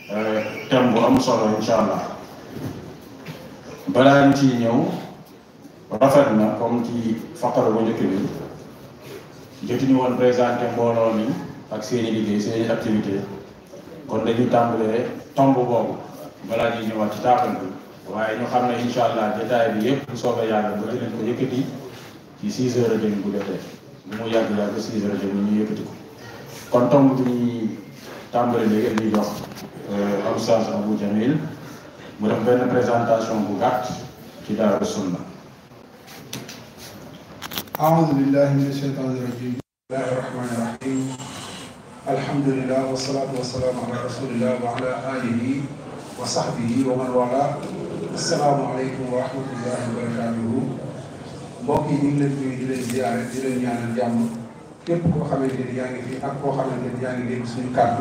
thème bu am solo incha allah. balaa ñu ciy ñëw rafet na comme ci faqara bu njëkk bi jotuñu woon présenté mbooloo mi ak seeni liggéey seeni activité kon dañuy tàmbalee tomb boobu balaa ñuy ñëwaat ci taaxal bi waaye ñu xam ne incha allah détail bi yëpp bu soobee yàlla ba dinañ ko yëkkati ci 6 heures et demie bu defee bu mu yàgg 6 heures et demie ñu yëkkati ko kon tomb bi ñuy tàmbali léegi ñuy jox Oustaz Abou Jamil mu def benn présentation bu gàtt ci Daaru Sunna. أعوذ بالله من الشيطان الرجيم بسم الله الرحمن الرحيم الحمد لله والصلاة والسلام على رسول الله وعلى آله وصحبه ومن والاه السلام عليكم ورحمة الله وبركاته mbokk yi ñu ngi leen di leen ziyaare di leen ñaanal jàmm képp koo xamante ni yaa ngi fi ak koo xamante ni yaa ngi dégg suñu kàddu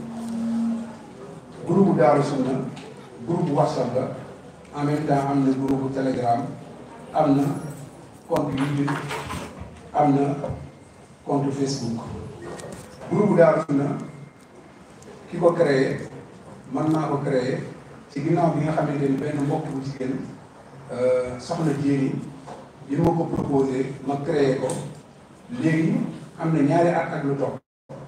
groupe Daaru Sunna groupe WhatsApp la en même temps am na groupe Telegram am na compte YouTube am na compte Facebook groupe Daaru Sunna ki ko créé man maa ko créé ci ginnaaw bi nga xamante ni benn mbokk bu jigéen soxna Jéeni bi ma ko proposé ma créé ko léegi am na ñaari at ak lu topp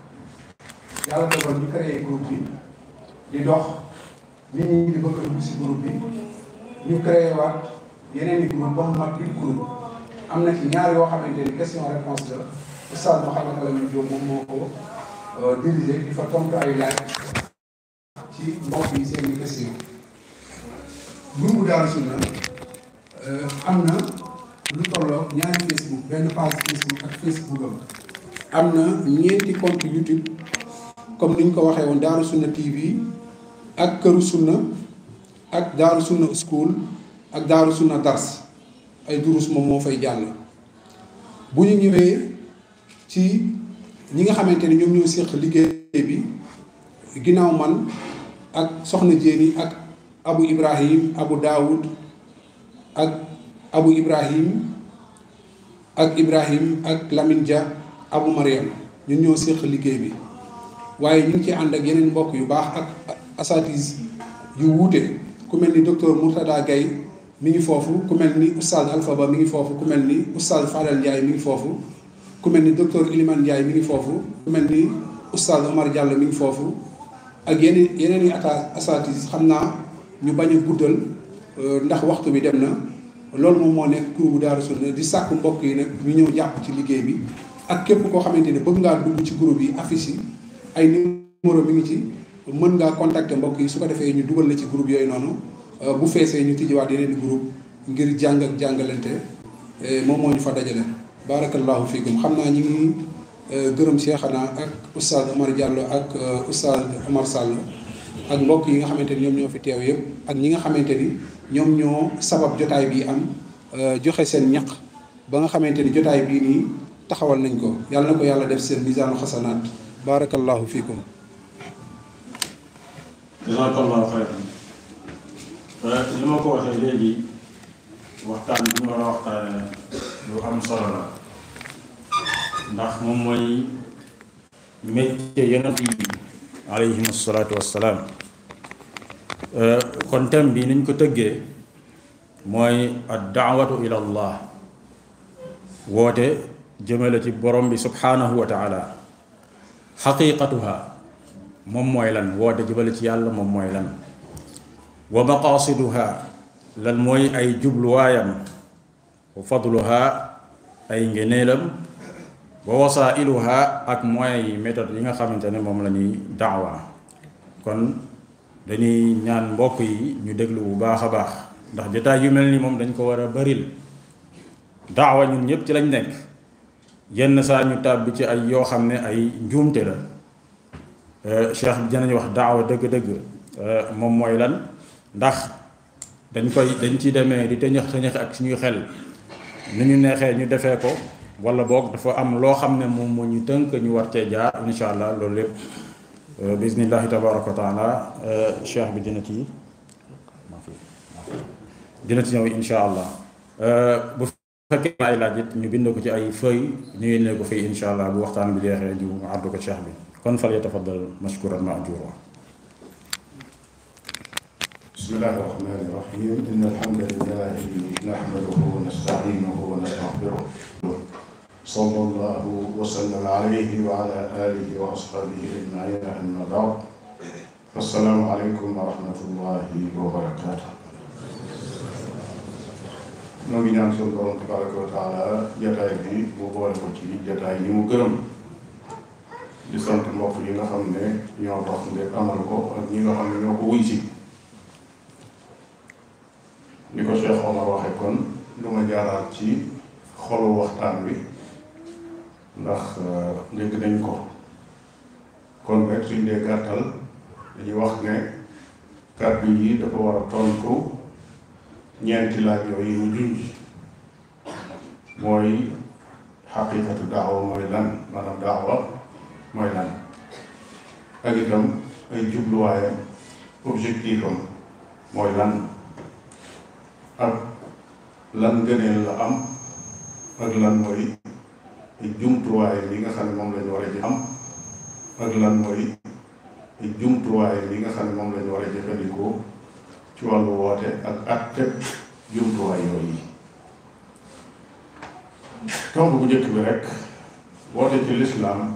yàlla dogal ñu créé groupe bi di dox nit ñi di bëgg a dugg si groupe bi ñu créé waat yeneen i groupe ba mu mat 8 groupe am na ci ñaar yoo xamante ni question réponse la Oustaz Mouhamed Alamine Diop moom moo ko dirigé di fa tontu ay laaj ci mbokk yi seen i question groupe Daaru Sunna am na lu tolloo ñaari Facebook benn page Facebook ak Facebook am na ñeenti compte YouTube comme ni ñu ko waxee woon Daaru Sunna TV ak Këru Sunna ak Daaru Sunna School ak Daaru Sunna Dars ay durus moom moo fay jàll. bu ñu ñëwee ci ñi nga xamante ni ñoom ñoo séq liggéey bi ginnaaw man ak Soxna Jéeni ak Abu Ibrahim Abu Daoud ak Abu Ibrahim ak Lamine Dia Abu Mariam ñun ñoo séq liggéey bi waaye ñu ngi ci ànd ak yeneen mbokk yu baax ak asatis yu wuute ku mel ni docteur Mourtada Gaye mi ngi foofu ku mel ni Oustaz Alpha Ba mi ngi foofu ku mel ni Oustaz Fadel Ndiaye mi ngi foofu ku mel ni docteur Iliman Ndiaye mi ngi foofu ku mel ni Oustaz Omar Diallo mi ngi foofu ak yeneen i asatis xam naa ñu bañ a guddal ndax waxtu bi dem na loolu moom moo nekk groupe Daaru Sunna di sàkk mbokk yi nag ñu ñëw jàpp ci liggéey bi ak képp koo xamante ne bëgg ngaa dugg ci groupe yi affiche yi ay numéro mi ngi ci mën ngaa contacter mbokk yi su ko defee ñu dugal la ci groupe yooyu noonu bu feesee ñu tijjiwaat yeneen di groupe ngir jàng ak jàngalante moom moo ñu fa dajale barakallahu fiikum xam naa ñi ngi gërëm Cheikhana ak Oustaz Omar Diallo ak Oustaz Omar Sall ak mbokk yi nga xamante ni ñoom ñoo fi teew yëpp ak ñi nga xamante ni ñoom ñoo sabab jotaay bii am joxe seen ñaq ba nga xamante ni jotaay bii nii taxawal nañ ko yàlla na ko yàlla def seen misaanu xasanaat barakallahu fiikum. jazakallahu xayran li ma ko waxee léegi waxtaan bi ñu war a waxtaane lu am solo la ndax moom mooy métier yonent yi alayhim salaatu wassalaam kon thème bi niñ ko tëggee mooy ad daawatu ila allah woote jëmale ci borom bi subhanahu wa taala xaqiqatuha moom mooy lan woote jëmale ci yàlla moom mooy lan wa maqaasiduha lan mooy ay jubluwaayam wa fadluha ay ngeneelam wa wasailuha ak mooy méthode yi nga xamante ne moom la ñuy daawa kon dañuy ñaan mbokk yi ñu déglu bu baax a baax ndax jotaay yu mel ni moom dañ ko war a baril daawa ñun ñëpp ci lañ nekk yenn saa ñu tàbbi ci ay yoo xam ne ay njuumte la cheikh bi dinañ wax daawa dëgg-dëgg moom mooy lan ndax dañ ci demee di tëñëx ak suñuy xel ni ñu neexee ñu defee ko wala boog dafa am loo xam ne moom moo ñu tënk ñu war cee jaar insha allah loolu lépp bismillahi tabaraka wa taala cheikh bi dina ci ñëw insha allah bu fekkee ay laaj it ñu bind ko ci ay feuille ñu yéene ko fii insha allah bu waxtaan bi jeexee ñu àddu ko cheikh bi kon fal yatafaddal mashkuran ma'jura بسم الله الرحمن الرحيم إن الحمد لله نحمده ونستعينه ونستغفره صلى الله وسلم عليه وعلى آله وأصحابه أجمعين أما بعد السلام عليكم ورحمة الله وبركاته noo ngi ñaan suñu borom tabaraka wa taala jataay bi mu boole ko ci jataay yi mu gërëm di sant mbokk yi nga xam ne ñoo dox ngir amal ko ak ñi nga xam ne ñoo ko wuy si ni ko Cheikh Omar waxe kon du ma jaaraat ci xolu waxtaan wi ndax dégg nañ ko kon rek suñ dee gàttal dañuy wax ne kàddu yi dafa war a tontu ñeenti laaj yooyu mu junj mooy xaqiqatu daawa mooy lan maanaam daawa mooy lan ak itam ay jubluwaayam objectif am mooy lan ak lan ngëneel la am ak lan mooy ay jumtuwaayam yi nga xam ne moom lañu war a ji am ak lan mooy ay jumtuwaayam yi nga xam ne moom lañu war a jëfandikoo ci wàllu woote ak àtte jumtuwaay yooyu tomb bu njëkk bi rek woote ci lislaam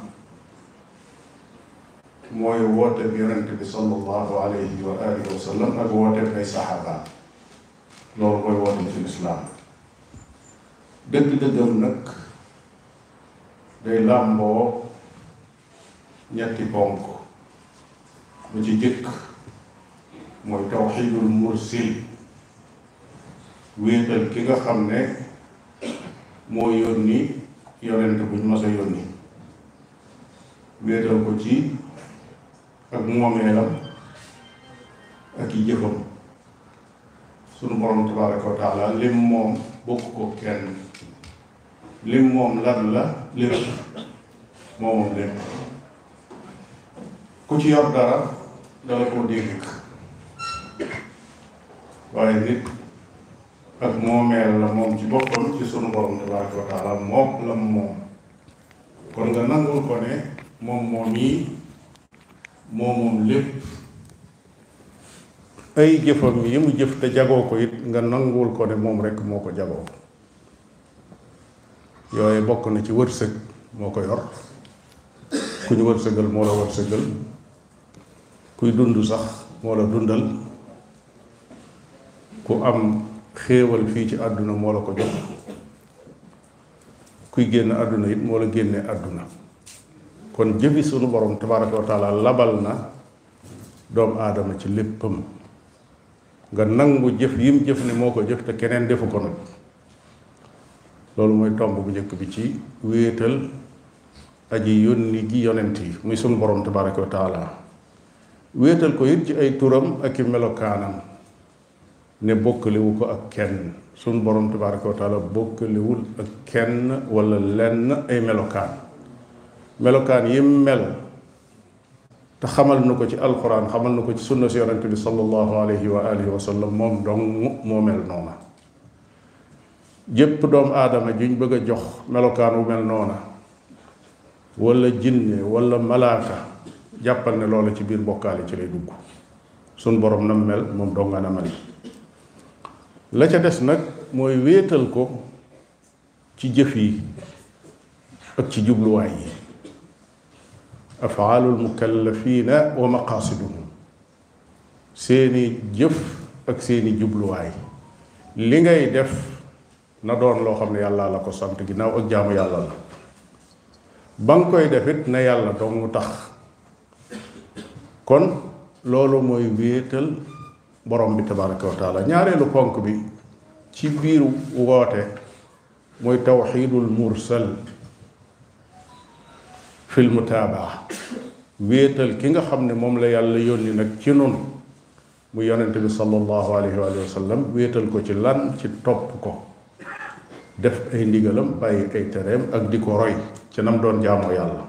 mooy woote bi yonente bi sallallahu alayhi wa alihi wa sallam ak woote ay saxaaba loolu mooy woote ci lislaam dëgg-dëggam nag day làmboo ñetti ponk bu ci jëkk mooy tawxiidul mursil wéetal ki nga xam ne moo yónni yonent buñ mas a yónni wéetal ko ci ak moomeelam ak i jëfam sunu borom tabaraka wa taala lim moom bokk ko kenn lim moom lan la lépp moomoom lépp ku ci yor dara dala ko dégg waaye nit ak moomeel la moom ci boppam ci sunu borom tabaraka wa taala moom la moom kon nga nangul ko ne moom yi moom lépp ay jëfam yi mu jëf te jagoo ko it nga nangul ko ne moom rekk moo ko jagoo yooyu bokk na ci wërsëg moo ko yor ku ñu wërsëgal moo la wërsëgal kuy dund sax moo la dundal ku am xéewal fii ci àdduna moo la ko jox kuy génn àdduna it moo la génne àdduna kon jëfi sunu borom tabaraka wa taala labal na doomu aadama ci léppam nga nangu jëf yim jëf ne moo ko jëf te keneen defu ko nag loolu mooy tomb bu njëkk bi ci wéetal aji yónni gi yonent yi muy sunu borom tabaraka wa taala wéetal ko it ci ay turam ak i melokaanam ne bokkaliwu ko ak kenn sunu borom tabaraka wa taala bokkaliwul ak kenn wala lenn ay melokaan yim mel te xamal na ko ci alquran xamal na ko ci sunna si yonente bi sallallahu alayhi wa alihi wa sallam moom dong moo mel noona jépp doomu aadama juñ bëgg a jox melokaan wu mel noona wala jinne wala malaaka jàppal ne loola ci biir mbokkaale ci lay dugg sun borom nam mel moom dong nga na mel la ca des nag mooy wéetal ko ci jëf yi ak ci jubluwaay yi afaalul mukallafina wa maqaasiduhum seeni jëf ak seeni jubluwaay li ngay def na doon loo xam ne yàlla la ko sant ginnaaw ak jaamu yàlla la ba nga koy defit na yàlla dong tax kon loolu mooy wéetal borom bi tabaraka wa taala ñaareelu ponk bi ci biir woote mooy tawxiidul mursal fil mutaabaa wéetal ki nga xam ne moom la yàlla yónni nag ci nun mu yonente bi sallallahu alayhi wa sallam wéetal ko ci lan ci topp ko def ay ndigalam bàyyi ay tereem ak di ko roy ci nam doon jaamoo yàlla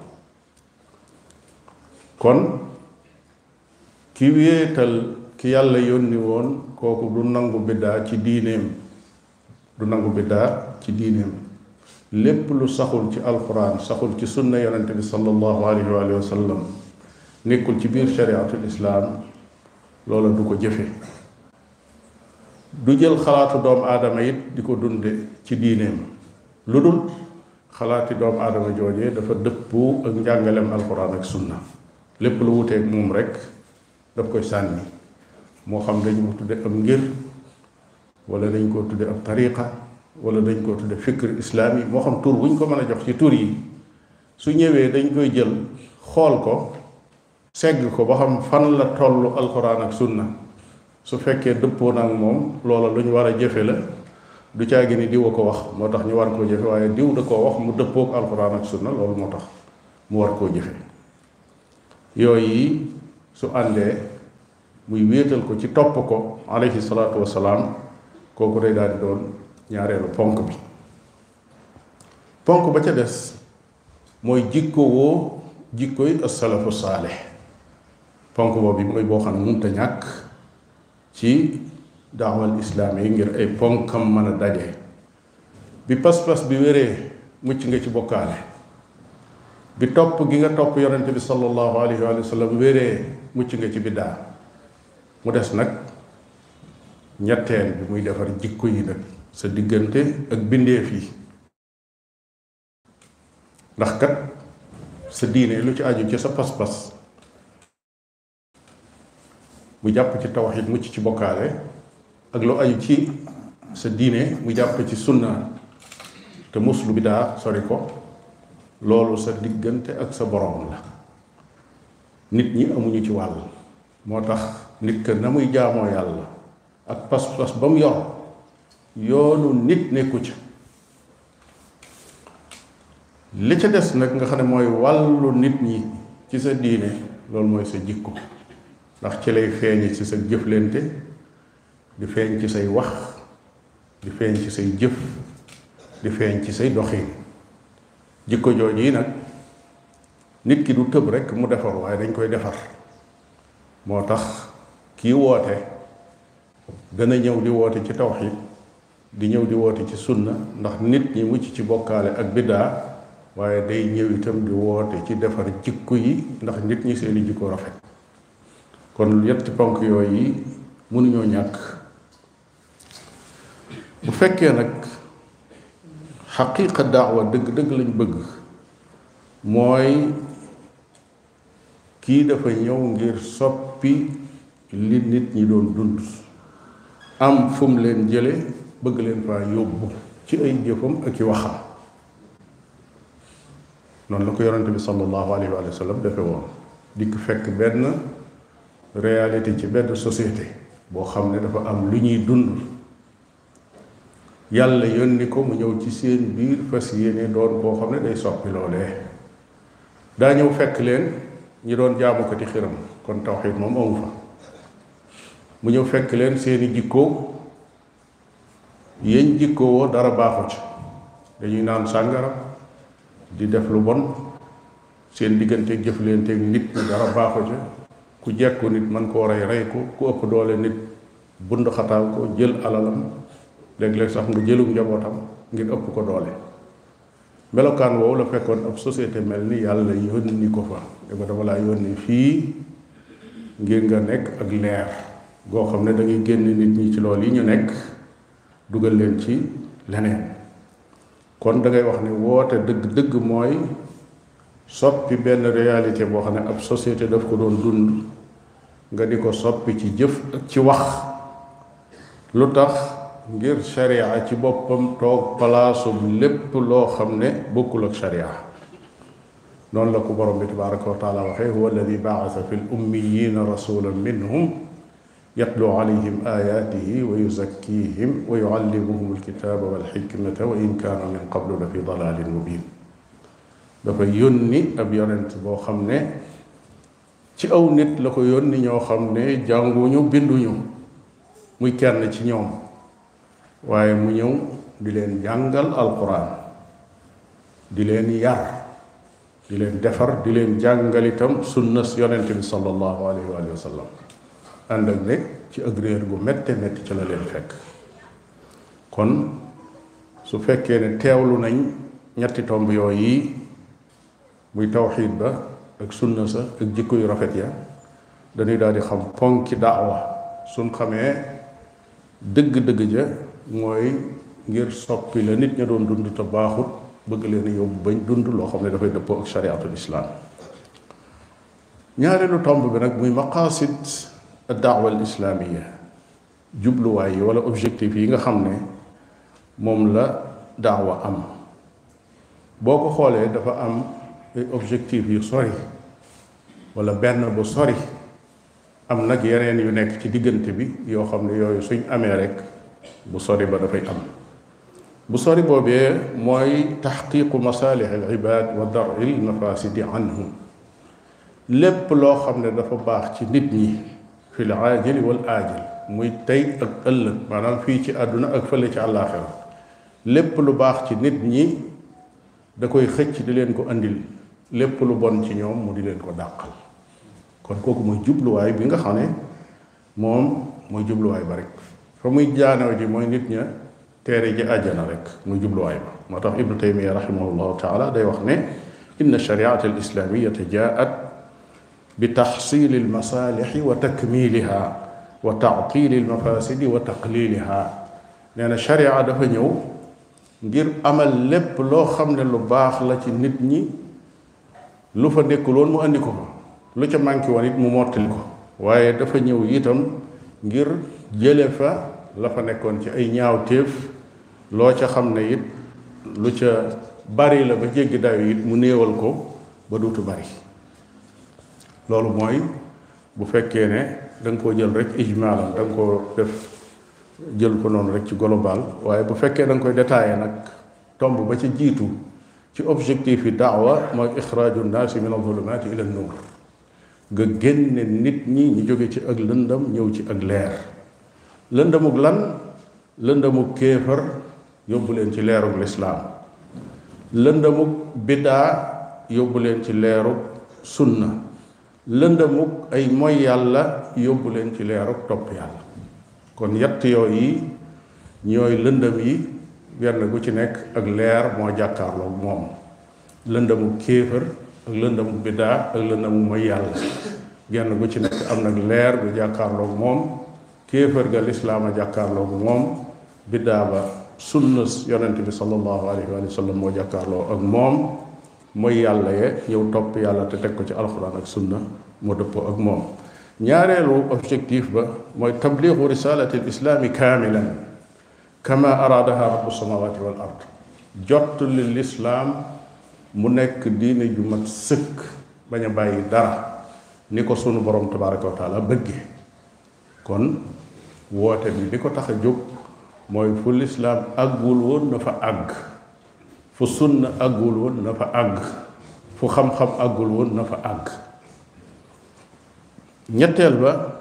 kon ki wéetal ki yàlla yónni woon kooku du nangu biddaa ci diineem lépp lu saxul ci alquran saxul ci sunna yonente bi sallallahu alayhi wa sallam nekkul ci biir shariatul islaam loola du ko jëfe du jël xalaatu doomu aadama it di ko dunde ci diineem lu dul xalaati doomu aadama joojee dafa dëppoo ak njàngaleem alquran ak sunna lépp lu wuteeg moom rek daf koy sànni moo xam dañ ko tudde am ngir wala dañ koo tudde ab tariqa wala dañ koo tudde fikr islaami moo xam tur wuñ ko mën a jox ci tur yi su ñëwee dañ koy jël xool ko segg ko ba xam fan la tollu alquran ak sunna su fekkee dëppoo nag moom loola lu ñu war a jëfe la du caagi ni diw a ko wax moo tax ñu war koo jëfe waaye diw da koo wax mu dëppook alquran ak sunna loolu moo tax mu war koo jëfe yooyu su àndee muy wéetal ko ci topp ko alayhi salaatu wasalaam kooku day daal di doon ñaareelu ponk bi ponk ba ca des mooy jikko woo jikkoy as-salafu saalih ponk boobu mooy boo xam ne mënut a ñàkk ci daawal islaam yi ngir ay ponkam mën a daje bi pas-pas bi wéree mucc nga ci bokkaale bi topp gi nga topp yonente bi sallallahu alayhi wa sallam wéree mucc nga ci biddaa mu des nag ñetteel bi muy defar jikko yi nag sa diggante ak bindeef yi ndax kat sa diine lu ci aju ci sa pas-pas mu jàpp ci tawhid mucc ci bokkaale ak lu aju ci sa diine mu jàpp ci sunna te muslu bidaa sori ko loolu sa diggante ak sa borom la nit ñi amuñu ci wàll moo tax nit ka na muy jaamoo yàlla ak pas-pas ba mu yor yoonu nit nekku ca li ca des nag nga xam ne mooy wàllu nit ñi ci sa diine loolu mooy sa jikko ndax ci lay feeñe ci sa jëflante di feeñ ci say wax di feeñ ci say jëf di feeñ ci say doxin jikko jooju yi nag nit ki du tëb rek mu defar waaye dañ koy defar moo tax kii woote dana ñëw di woote ci tawhid di ñëw di woote ci sunna ndax nit ñi mucc ci bokkaale ak biddaa waaye day ñëw itam di woote ci defar jikko yi ndax nit ñi seeni jikko rafet kon yetti ponk yooyu mënuñoo ñàkk bu fekkee nag xaqiiqa daawa dëgg-dëgg lañ bëgg mooy kii dafa ñëw ngir soppi li nit ñi doon dund am fu mu leen jële bëgg leen faa yóbbu ci ay jëfam ak i waxam noonu la ko yonente bi sallallahu alayhi wa sallam defe woon dikk fekk benn réalité ci benn société boo xam ne dafa am lu ñuy dund yàlla yónni ko mu ñëw ci seen biir fas yéene doon boo xam ne day soppi loolee daa ñëw fekk leen ñi doon jaamukati xiram kon tawxiid moom amu fa mu ñëw fekk leen seeni jikkoo yéen jikkoo dara baaxu ci dañuy naan sàngara di def lu bon seen digganteeg jëflanteeg nit ñi dara baaxu ci ku jekku nit man koo rey ko ku ëpp doole nit bund xataal ko jël alalam léeg-léeg sax nga jëlum njabootam ngir ëpp ko doole melokaan woowu la fekkoon ab société mel ni yàlla yónni ko fa da ko dama laa yónni fii ngir nga nekk ak leer goo xam ne da ngay génn nit ñi ci lool yi ñu nekk dugal leen ci leneen kon da ngay wax ne woote dëgg-dëgg mooy soppi benn réalité boo xam ne ab société daf ko doon dund nga di ko soppi ci jëf ak ci wax lu tax ngir sharia ci boppam toog palaasu lépp loo xam ne bokkul ak sharia noonu la ko borom bi tabaraka wa taala waxee huwa alladi baasa fi l ummiyina rasulan minhum yatlu alayhim ayatihi wa yuzakkihim wa yuallimuhum alkitaba walxikmata wa in kaanu min qablu la fi dalalin mubin dafa yónni ab yonent boo xam ne ci aw nit la ko yónni ñoo xam ne jànguñu binduñu muy kenn ci ñoom waaye mu ñëw di leen jàngal alquran di leen yar di leen defar di leen jàngal itam sunna yonent bi sallallahu alayhi wa sallam ànd ak ne ci ak réer gu métte métti ci la leen fekk kon su fekkee ne teewlu nañ ñetti tomb yooyu muy tawxiid ba ak sunna sa ak jikko yu rafet ya dañuy daal di xam ponki daawa suñ xamee dëgg-dëgg ja mooy ngir soppi la nit ña doon dund te baaxut bëgg leen a yóbbu bañ dund loo xam ne dafay dëppoo ak shariatul islaam. ñaareelu tomb bi nag muy maqasid ad-da'wa al-islaamiyya, jubluwaay yi wala objectif yi nga xam ne moom la daawa am. boo ko xoolee dafa am ay objectif yu sori wala benn bu sori, am nag yeneen yu nekk ci diggante bi yoo xam ne yooyu suñ amee rek bu sori ba dafay am. bu sori boobee mooy taxqiqu masalih al ibad wa dar'i al mafasidi anhum. lépp loo xam ne dafa baax ci nit ñi fi l aajili wal aajil, muy tey ak ëllëg, maanaam fii ci àdduna ak fële ci àllaaxira. lépp lu baax ci nit ñi da koy xëcc di leen ko andil, lépp lu bon ci ñoom mu di leen ko dàqal. kon kooku mooy jubluwaay bi nga xam ne moom mooy jubluwaay ba rek. fa muy jaanaw ji mooy nit ña teere ji àjjana rek muy jubluwaay ba. moo tax ibnu taymiya rahimahullahu taala day wax ne inna shariata al islamiyata jaat bi taxsili al masalixi wa takmiliha wa taatili al mafasidi wa taqliliha. nee na sharia dafa ñëw ngir amal lépp loo xam ne lu baax la ci nit ñi, lu fa nekkuloon mu andi ko fa, lu ca manqué woon it mu mottali ko. waaye dafa ñëw itam ngir jële fa la fa nekkoon ci ay ñaawteef, loo ca xam ne it lu ca bari la ba jéggi dayo it mu néewal ko ba duutu bari. loolu mooy bu fekkee ne da nga koo jël rek ijmaalan, da nga koo def jël ko noonu rek ci global. waaye bu fekkee da nga koy détaillé nag, tomb ba ci jiitu ci objectif yi daawa mooy ixraaju nnaasi min azulumaati ila nuur, nga génne nit ñi ñu jóge ci ak lëndam ñëw ci ak leer. lëndamuk lan? lëndamuk kéefar yóbbu leen ci leeruk lislaam, lëndamuk biddaa yóbbu leen ci leeruk sunna, lëndamuk ay moy yàlla yóbbu leen ci leeruk topp yàlla. kon yett yooyu ñooy lëndam yi, benn gu ci nekk ak leer moo jàkkaarloog moom. lëndamuk kéefar ak lëndamuk biddaa ak lëndamuk moy yàlla, genn gu ci nekk am nag leer gu jàkkaarloog moom. kéefar ga lislaam a jàkkaarloog moom, biddaa ba sunna yonent bi sallallahu alayhi wa sallam moo jàkkaarloo ak moom, mooy yàlla ye ñëw topp yàlla te teg ko ci alxuraan ak sunna moo dëppoo ak moom. ñaareelu objectif ba mooy tabliigu risalati al islaami kaamilan kama araadaha rabbu samawati wal ard. jot li lislaam mu nekk diine ju mat sëkk, bañ a bàyyi dara, ni ko sunu borom tabaraka wa taala bëgge. kon woote bi li ko tax a jóg mooy fu lislaam àggul woon na fa àgg, fu sunna àggul woon na fa àgg, fu xam-xam àggul woon na fa àgg. ñetteel ba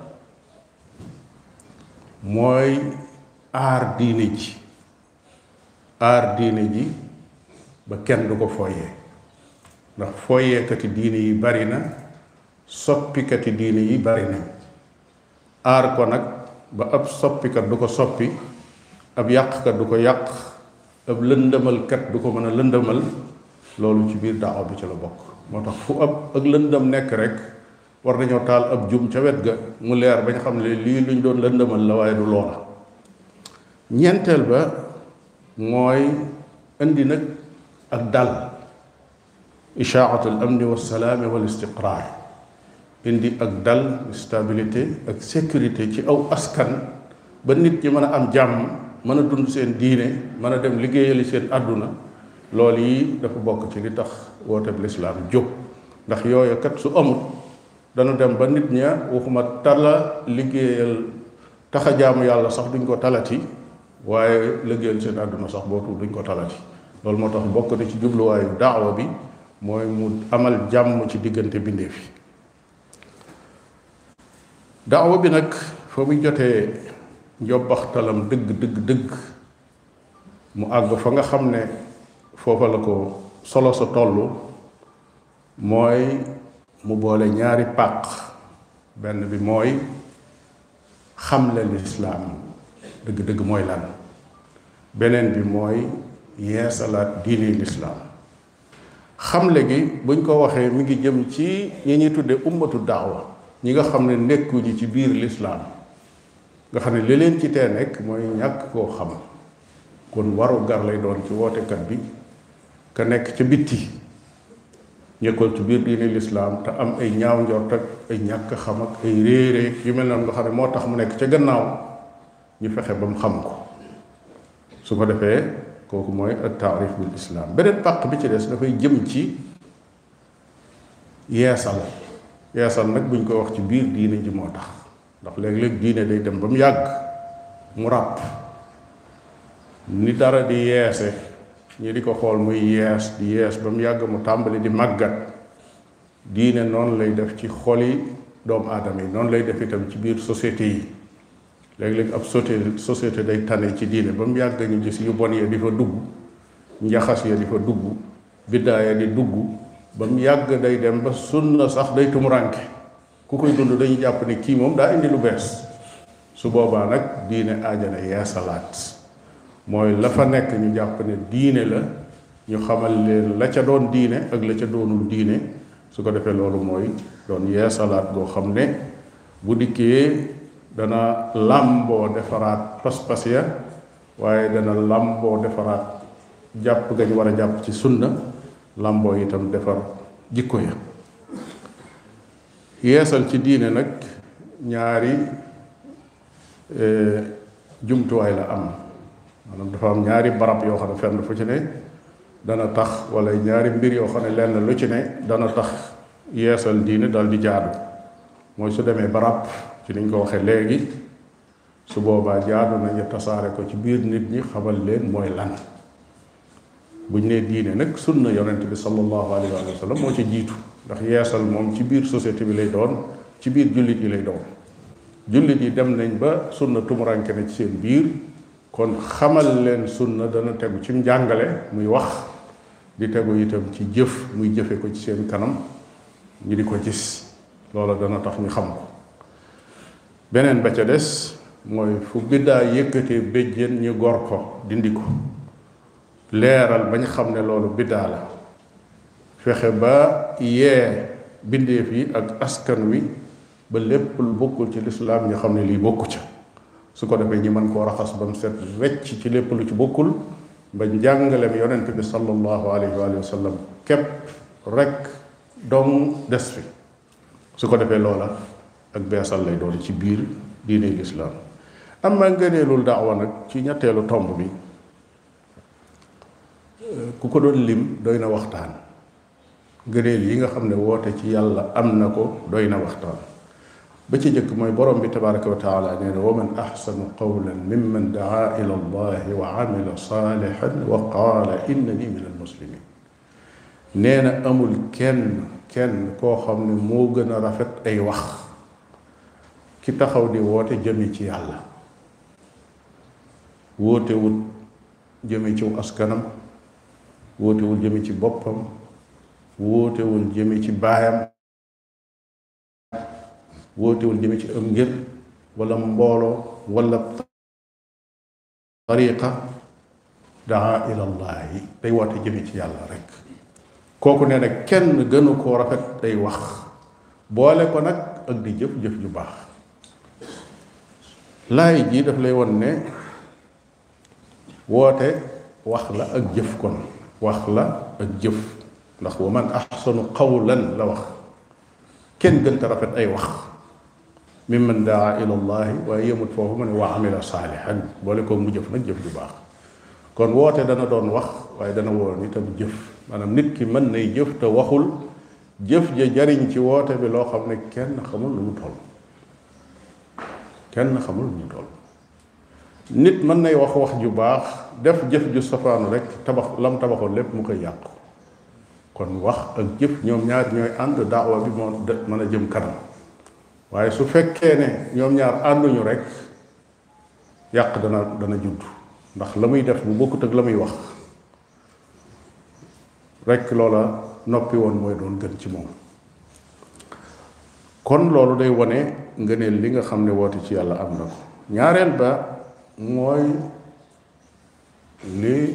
mooy aar diine ji, aar diine ji ba kenn du ko fooyee. ndax fooyeekati diine yi bari na, soppikati diine yi bari nañ. aar ko nag ba ab soppikat du ko soppi, ab yàqkat du ko yàq, ab lëndëmalkat du ko mën a lëndëmal. loolu ci biir daawa bi ci la bokk. moo tax fu ab ak lëndëm nekk rek war nañoo taal ab jum ca wet ga mu leer bañ xam ne lii luñ doon lëndëmal la waaye du loola. ñeenteel ba mooy indi nag ak dal, ishaatu al amni wa salaami wal istiqraar, indi ak dal, stabilité ak sécurité ci aw askan ba nit ñi mën a am jàmm, mën a dund seen diine, mën a dem liggéeyali seen àdduna. loolu yi dafa bokk ci li tax wooteeb lislaam jóg. ndax yooyu kat su amut dana dem ba nit ña waxuma tala liggéeyal tax a jaamu yàlla sax duñ ko talati, waaye liggéeyal seen àdduna sax bootu duñ ko talati. loolu moo tax bokk na ci jubluwaayu daawa bi mooy mu amal jàmm ci diggante bindeef yi. daawa bi nag fa muy jotee njobbaxtalam dëgg mu àgg fa nga xam ne foofa la ko solo sa tollu mooy mu boole ñaari pàq. benn bi mooy xamle lislaam dëgg-dëgg mooy lan, beneen bi mooy yeesalaat diine lislaam. xamle gi buñ ko waxee mi ngi jëm ci ñi ñuy tudde ummatu daawa, ñi nga xam ne nekkuñu ci biir lislaam. nga xam ne li leen ci tee nekk mooy ñàkk koo xam. kon waru gar lay doon ci wootekat bi ka nekk ca bitti ñëkkal ci biir diine lislaam te am ay ñaaw njort ak ay ñàkk xam ak ay réere yu mel noonu nga xam ne moo tax mu nekk ca gannaaw ñu fexe ba mu xam ko su ko defee kooku mooy ak taarif bil islaam. beneen pàq bi ci des dafay jëm ci yeesal nag buñ koy wax ci biir diine ji moo tax ndax léeg-léeg diine day dem ba mu yàgg mu ràpp ni dara di yeese ñi di ko xool muy yees di yees ba mu yàgg mu tàmbali di màggat. diine noonu lay def ci xoli doomu aadama yi noonu lay def itam ci biir société yi léeg-léeg ab société day tane ci diine ba mu yàgg ñu gis yu bon ya di fa dugg njaxas ya di fa dugg biddaa ya di dugg ba mu yàgg day dem ba sunna sax day tumuranke ku koy dund dañuy jàpp ne kii moom daa indi lu bees. su boobaa nag diine aajana yeesalaat mooy la fa nekk ñu jàpp ne diine la ñu xamal leen la ca doon diine ak la ca doonul diine su ko defee loolu mooy doon yeesalaat boo xam ne bu dikkee dana làmboo defaraat pas-pas ya waaye dana làmboo defaraat jàpp gañ war a jàpp ci sunna làmboo itam defar jikko ya. yeesal ci diine nag ñaari jumtuwaay la am maanaam dafa am ñaari barab yoo xam ne fenn fu ci ne dana tax wala ñaari mbir yoo xam ne lenn lu ci ne dana tax yeesal diine dal di jaadu mooy su demee barab ci niñ ko waxee léegi su boobaa jaadu nañu tasaare ko ci biir nit ñi xamal leen mooy lan. buñ nee diine nag sunna yonent bi sallallahu alayhi wa sallam moo ci jiitu ndax yeesal moom ci biir société bi lay doon ci biir jullit yi lay doon. jullit yi dem nañ ba sunna tumuranke na ci seen biir kon xamal leen sunna dana tegu ci njàngale muy wax di tegu itam ci jëf muy jëfe ko ci seen kanam ñu di ko gis loola dana tax ñu xam ko. beneen ba ca des mooy fu biddaa yëkkatee béjjén ñu gor ko dindi ko leeral bañ xam ne loolu biddaa la fexe ba yee bindeef yi ak askan wi ba lépp lu bokkul ci lislaam ñu xam ne lii bokku ca su ko defee ñi mën koo raxas ba mu set wecc ci lépp lu ci bokkul ba njàngaleem yonent bi sallallahu alayhi wa sallam képp rek dong des fi su ko defee loola ak beesal lay doon ci biir diine lislaam. am na ngëneelul daawa nag ci ñetteelu tomb bi ku ko doon lim doy na waxtaan ngëneel yi nga xam ne woote ci yàlla am na ko doy na waxtaan. ba ci jëkk mooy borom bi tabaraka wa taala nee na wa man axsanu qawlan mimman daa ila allahi wa amila salihan wa qaala innani min almuslimin. nee na amul kenn koo xam ne moo gën a rafet ay wax ki taxaw di woote jëme ci yàlla wootewul jëme ci askanam wootewul jëme ci boppam wootewul jëme ci baayam wootewul jëme ci am ngir wala mbooloo wala tariqa daa ila llahi day woote jëme ci yàlla rek kooku nee na kenn gënu koo rafet day wax boole ko nag ak di jëf ju baax. laay ji daf lay won ne woote wax la ak jëf kon wax la ak jëf ndax wa man axsanu qawlan la wax kenn gën te rafet ay wax mimman daa ila llahi waaye yemut foofu mu ne wa amila saalihan boole ko mu jëf nag jëf ju baax. kon woote dana doon wax waaye dana woon itam jëf maanaam nit ki mën nay jëf te waxul jëf ja jariñ ci woote bi loo xam ne kenn xamul lu mu toll nit mën nay wax ju baax def jëf ju safaanu rek tabax lam tabaxoon lépp mu koy yàqu. kon wax ak jëf ñoom ñaar ñooy ànd daawa bi moo mën a jëm kanam waaye su fekkee ne ñoom ñaar ànduñu rek yàq dana judd ndax la muy def bu bokkut ak la muy wax rek loola noppi woon mooy doon gën ci moom. kon loolu day wone ngëneel li nga xam ne woote ci yàlla am na ko. ñaareel ba mooy li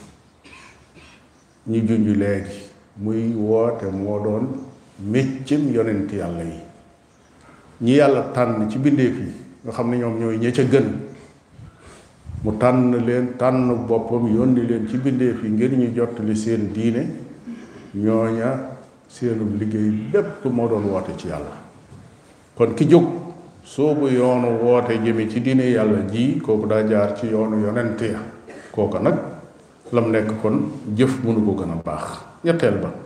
ñu junj léegi muy woote moo doon méccam yonent yàlla yi ñi yàlla tànn ci bindeef yi nga xam ne ñoom ñooy ña ca gën mu tànn leen tànn boppam yónni leen ci bindeef yi ngir ñu jottali seen diine ñooña seenu liggéey lépp moo doon woote ci yàlla. kon ki jóg soobu yoonu woote jëme ci diine yàlla ji kooku daa jaar ci yoonu yonent ya kooka nag lam nekk kon jëf mënu ko gën a baax. ñetteel ba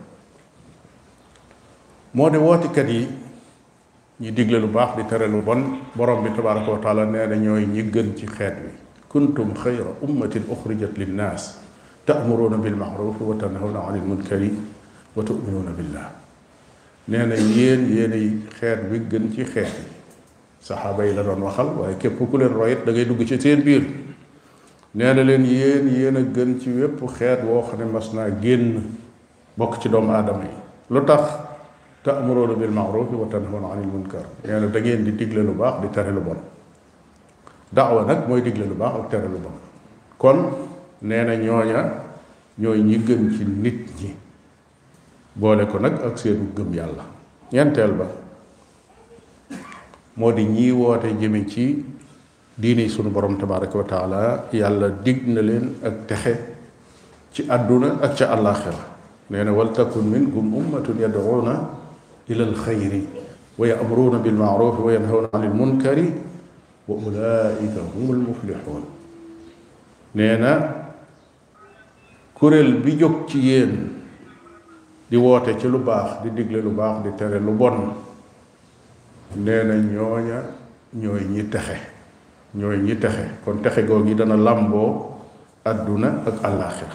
moo de wootikat yi ñi digle lu baax di tere lu bon borom bi tabaraka wa taala nee na ñooy ñi gën ci xeet wi kuntum xayra ummatin uxrijat linnaas ta'muruuna bil ma'rufi wa tanhawna anil munkari wa tu'minuuna billah. nee na yéenay xeet bi gën ci xeet yi saxaaba yi la doon waxal waaye képp ku leen royit da ngay dugg ci seen biir. nee na leen yéen a gën ci wépp xeet woo xam ne mas naa génn bokk ci doomu aadama yi. lu tax ta'muruuna bil ma'rufi wa tanhawna anil munkar. nee na da ngeen di digle lu baax di tere lu bon. daawa nag mooy digle lu baax ak tere lu bon. kon nee na ñooña ñooy ñi gën ci nit ñi boole ko nag ak seenu gëm yàlla. ñeenteel ba moo di ñii woote jëme ci diini sunu borom tabaraka wa taala yàlla dig na leen ak texe ci àdduna ak ca àllaaxira. nee na wal takun minkum ummatun yad'uuna ila alxayri wa ya'muruuna bil ma'rufi wa yanhawna anil munkari wa ulaika humul muflixuun. nee na kuréel bi jóg ci yéen di woote ci lu baax di digle lu baax di tere lu bon nee na ñooña ñooy ñi texe kon texe googu dana làmboo àdduna ak àllaaxira.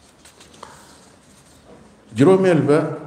juróomeel ba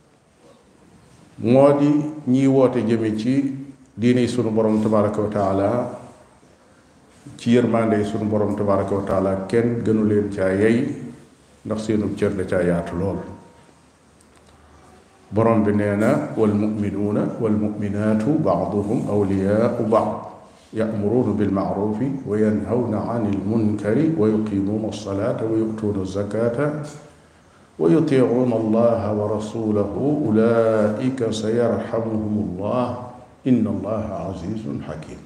moo di ñiy woote jëme ci diine sunu borom tabaraka wa taala ci yërmande sunu borom tabaraka wa taala kenn gënu leen caa yey ndax seenu cër da caa yaatu lool. borom bi nee na wal muminuuna wal muminaatu baaduhum awliyaau baad ya'muruuna bil ma'ruufi wa yanhawna anil munkari wa yuqiimuuna as-salaata wa yu'tuuna az-zakaata wa yutiicuuna allaha wa rasuulahu ulaa'ika sayarhamuhum allah inna allaha azizun hakim.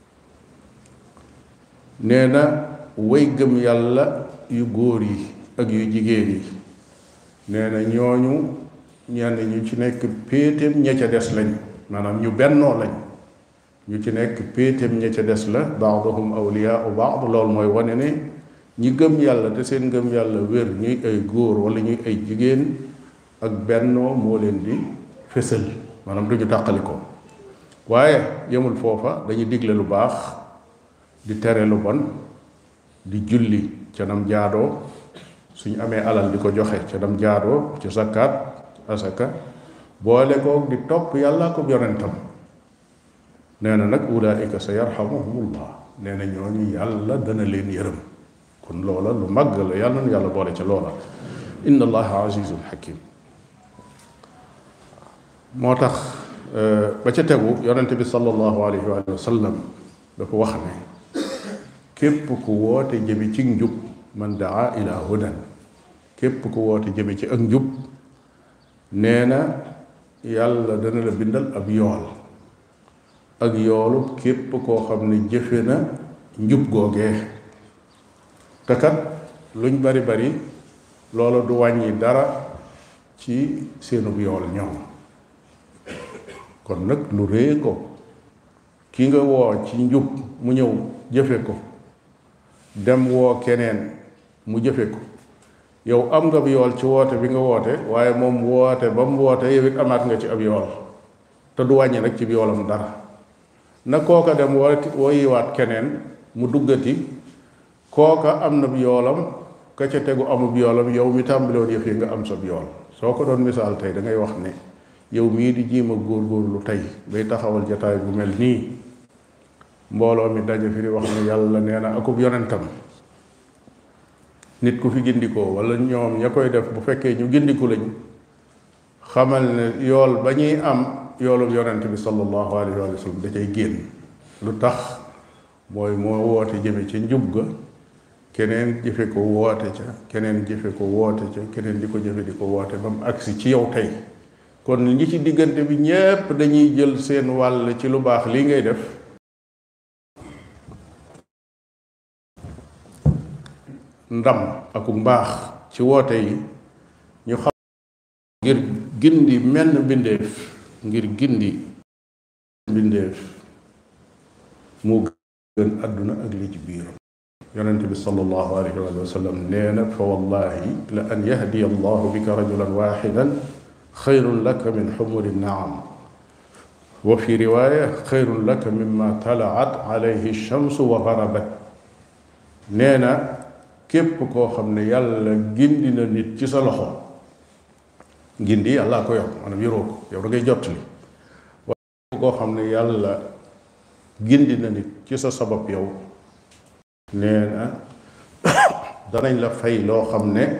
nee na way gëm yàlla yu góor yi ak yu jigéen yi nee na ñooñu ñenn ñu ci nekk péetéem ña ca des lañ maanaam ñu bennoo lañ ñu ci nekk péetéem ña ca des la baaduhum awliyaau baad. loolu mooy wane ne ñi gëm yàlla te seen gëm yàlla wér ñuy ay góor wala ñuy ay jigéen ak bennoo moo leen di fësal maanaam duñu tàqali ko. waaye yemul foofa dañuy digle lu baax di tere lu bon di julli ca nam jaadoo suñu amee alal di ko joxe ca nam jaadoo ci zakkaat asaka boole koog di topp yàlla ko yonentam. nee na nag ulaika sa yarhamuhumullah. nee na ñooñu yàlla dana leen yërëm. kon loola lu màgg la yàlla na yàlla boole ca loola. inna allaha azizun hakim. moo tax ba ca tegu yonente bi sallallahu alayhi wa sallam dafa wax ne képp ku woote jëme ci njub man daa ila hudan képp ku woote jëme ci ak njub nee na yàlla dana la bindal ab yool ak yoolu képp koo xam ne jëfe na njub googee. te kat luñ bari bari loolu du wàññi dara ci seenub yool ñoom. kon nag lu rëy ko ki nga woo ci njub mu ñëw jëfe ko dem woo keneen mu jëfe ko yow am nga ab yool ci woote bi nga woote waaye moom woote ba mu woote yow it amaat nga ci ab yool te du wàññi nag ci bi yoolam dara. na kooka dem woyiwaat keneen mu duggati kooka am na bi yoolam ka ca tegu amub yoolam yow mi tàmbaloon yëf yi nga am sab yool. soo ko doon misaal tey da ngay wax ne yow mii di jiima góorgóorlu tey bay taxawal jataay bu mel nii mbooloo mi daje fi di wax ne yàlla nee na akub yonentam nit ku fi gindikoo wala ñoom ña koy def bu fekkee ñu gindiku lañ xamal ne yool ba ñuy am yoolub yonent bi sallallahu alayhi wa sallam da cay génn. lu tax mooy moo woote jëme ci njub ga keneen jëfe ko woote ca keneen jëfe ko woote ca keneen di ko jëfe di ko woote ba mu agsi ci yow tey. kon ñi ci diggante bi ñépp dañuy jël seen wàll ci lu baax lii ngay def ndam aku mbaax ci woote yi ñu xam ngir gindi menn mbindeef ngir gindi mbindeef moo gën àdduna ak li ci biiram yonente bi sallallahu alayhi wa sallam nee na fa wallahi la an yahdiya allahu bika rajulan waxidan xayrun laka min xumuri naam wa fi riwaaya xayrun laka mimma talaat alayhi shamsu wa garabat nee na képp koo xam ne yàlla gindi na nit ci sa loxo gindi yàlla ko yor maanaam yoroo ko yow da ngay jottali waaye koo xam ne yàlla gindi na nit ci sa sabab yow nee na danañ la fay loo xam ne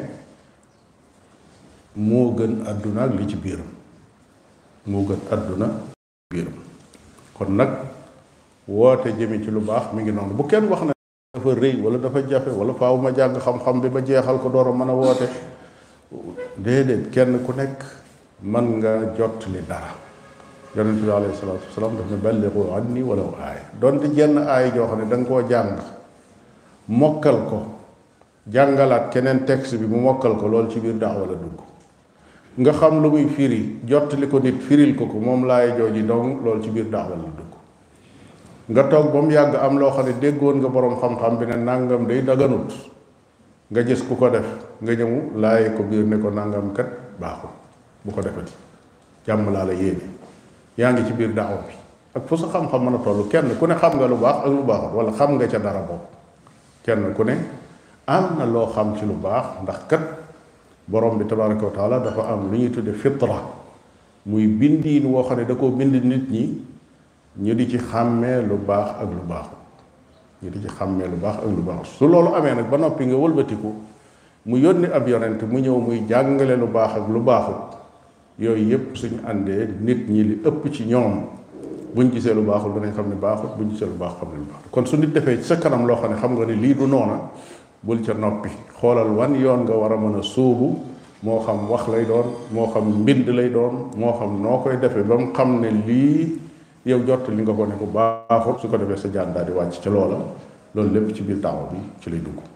moo gën àdduna ak li ci biiram moo gën àdduna biiram kon nag woote jëmi ci lu baax mi ngi noonu bu kenn wax na dafa rëy wala dafa jafe wala faaw ma jàng xam-xam bi ba jeexal ko door a mën a woote déedéet kenn ku nekk mën nga jot li dara yonente bi alayhi salaatu wasalaam daf ne balligu anni walaw aaya donte jenn aaya joo xam ne da nga koo jàng mokkal ko jàngalaat keneen texte bi mu mokkal ko loolu ci biir daawa la dugg nga xam lu muy firi jottali ko nit firil ko moom laay jooji donc loolu ci biir daawa la dugg nga toog ba mu yàgg am loo xam ne déggoon nga boroom xam-xam bi ne nàngam day daganut nga gis ku ko def nga ñëw laay ko biir ne ko nàngam kat baaxul bu ko defati jàmm laa la yéene yaa ngi ci biir daawa bi ak fu sa xam-xam mën a toll kenn ku ne xam nga lu baax ak lu baaxul wala xam nga ca dara boobu kenn ku ne am na loo xam ci lu baax ndax kat borom bi tabaraka wa taala dafa am lu ñuy tudde fitra muy bindiin woo xam ne da koo bind nit ñi ñu di ci xàmmee lu baax ak lu baaxul ñu di ci xàmmee lu baax ak lu baaxul su loolu amee nag ba noppi nga wëlbatiku mu yónni ab yonent mu ñëw muy jàngale lu baax ak lu baaxul yooyu yépp suñu àndee nit ñi li ëpp ci ñoom buñ gisee lu baaxul danañ xam ne baaxul buñ gisee lu baax xam ne lu baaxul kon su nit defee ci sa kanam loo xam ne xam nga ne lii du noona bul ca noppi xoolal wan yoon nga war a mën a sóobu moo xam wax lay doon moo xam mbind lay doon moo xam noo koy defee ba mu xam ne lii yow jot li nga ko ne ko baaxul su ko defee sa jaan daal di wàcc ca loola loolu lépp ci biir daawa bi ci lay dugg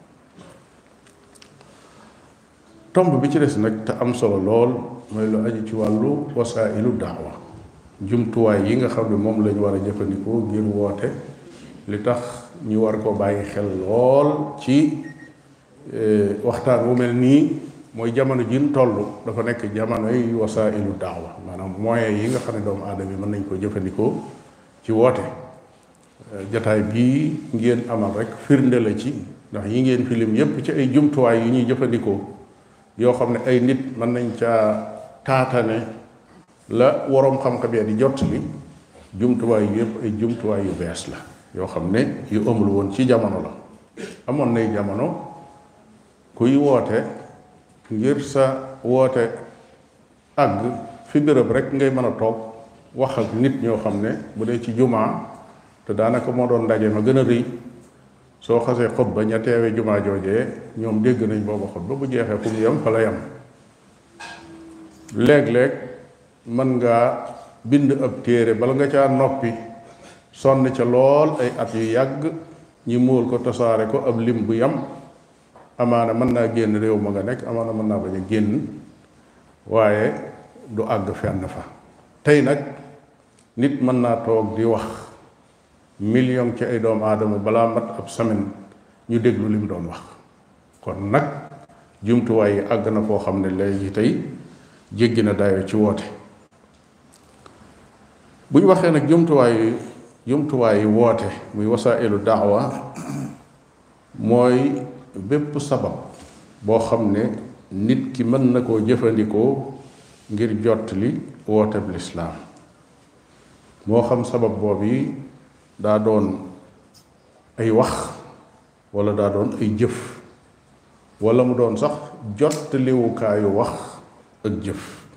tomb bi ci des nag te am solo lool mooy lu aju ci wàllu wasailu daawa jumtuwaay yi nga xam ne moom lañ war a jëfandikoo ngir woote li tax ñu war koo bàyyi xel lool ci waxtaan wu mel nii mooy jamono ji ñu toll dafa nekk jamonoy wasailu daawa maanaam moyens yi nga xam ne doomu aadama yi mën nañ ko jëfandikoo ci woote jataay bii ngeen amal rek firnde la ci ndax yi ngeen filim yépp ci ay jumtuwaay yu ñuy jëfandikoo yoo xam ne ay nit mën nañ caa taatane la waroom xam-xam ya di jot li jumtuwaay yu yépp ay jumtuwaay yu bees la yoo xam ne yu amul woon ci jamono la amoon nay jamono kuy woote ngir sa woote àgg fi béréb rek ngay mën a toog wax ak nit ñoo xam ne bu dee ci jumaa te daanaka moo doon ndaje ma gën a rëy soo xasee xutba ña teewe jumaa joojee ñoom dégg nañ booba xutba bu jeexee fu mu yem fa la yem léeg-léeg mën ngaa bind ab téere bala nga caa noppi sonn ca lool ay at yu yàgg ñi muul ko tasaare ko ab lim bu yam amaana mën naa génn réew ma nga nekk amaana mën naa bañ a génn waaye du àgg fenn fa tey nag nit mën naa toog di wax million ci ay doomu aadama balaa mat ab semaine ñu déglu li mu doon wax kon nag jumtuwaay yi àgg na foo xam ne léegi tey jéggi na dayo ci woote bu ñu waxee nag jumtuwaay yi woote muy wasailu daawa mooy bépp sabab boo xam ne nit ki mën na koo jëfandikoo ngir jottali wooteb lislaam moo xam sabab boobu yi daa doon ay wax wala daa doon ay jëf wala mu doon sax jottaliwukaayu wax ak jëf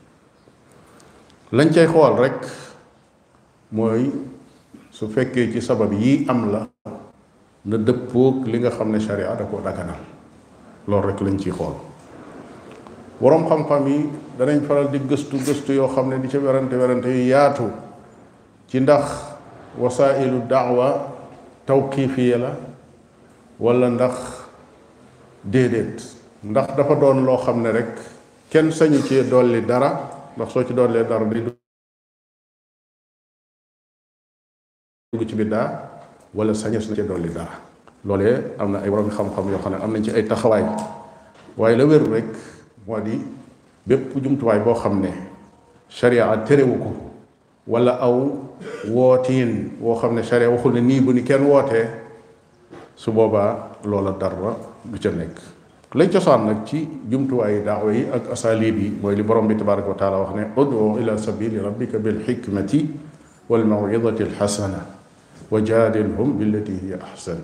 lañ cay xool rekk mooy su fekkee ci sabab yi am la na dëppoog li nga xam ne sharia da koo daganal loolu rek lañ ciy xool boroom xam-xam yi danañ faral di gëstu yoo xam ne di ca werante yu yaatu ci ndax wasailu daawa tawqifiya la wala ndax déedéet, ndax dafa doon loo xam ne rek kenn sañu ci dolli dara, ndax soo ci dollee dara day dugg ci biddaa, wala sañes na ci dolli dara. loolee am na ay borom xam-xam yoo xam ne am nañ ci ay taxawaay, waaye la wér rek moo di bépp jumtuwaay boo xam ne sharia terewu ko, wala aw wootiin woo xam ne sharia waxul ne nii bu ni kenn wootee, su boobaa loola dara du ca nekk. lañ cosaan nag ci jumtuwaayi daawa yi ak asalib yi mooy li borom bi tabaraka wa taala wax ne ud'u ila sabili rabbika bil hikmati wal maw'izati al hasana wa jaadilhum billati hiya ahsan.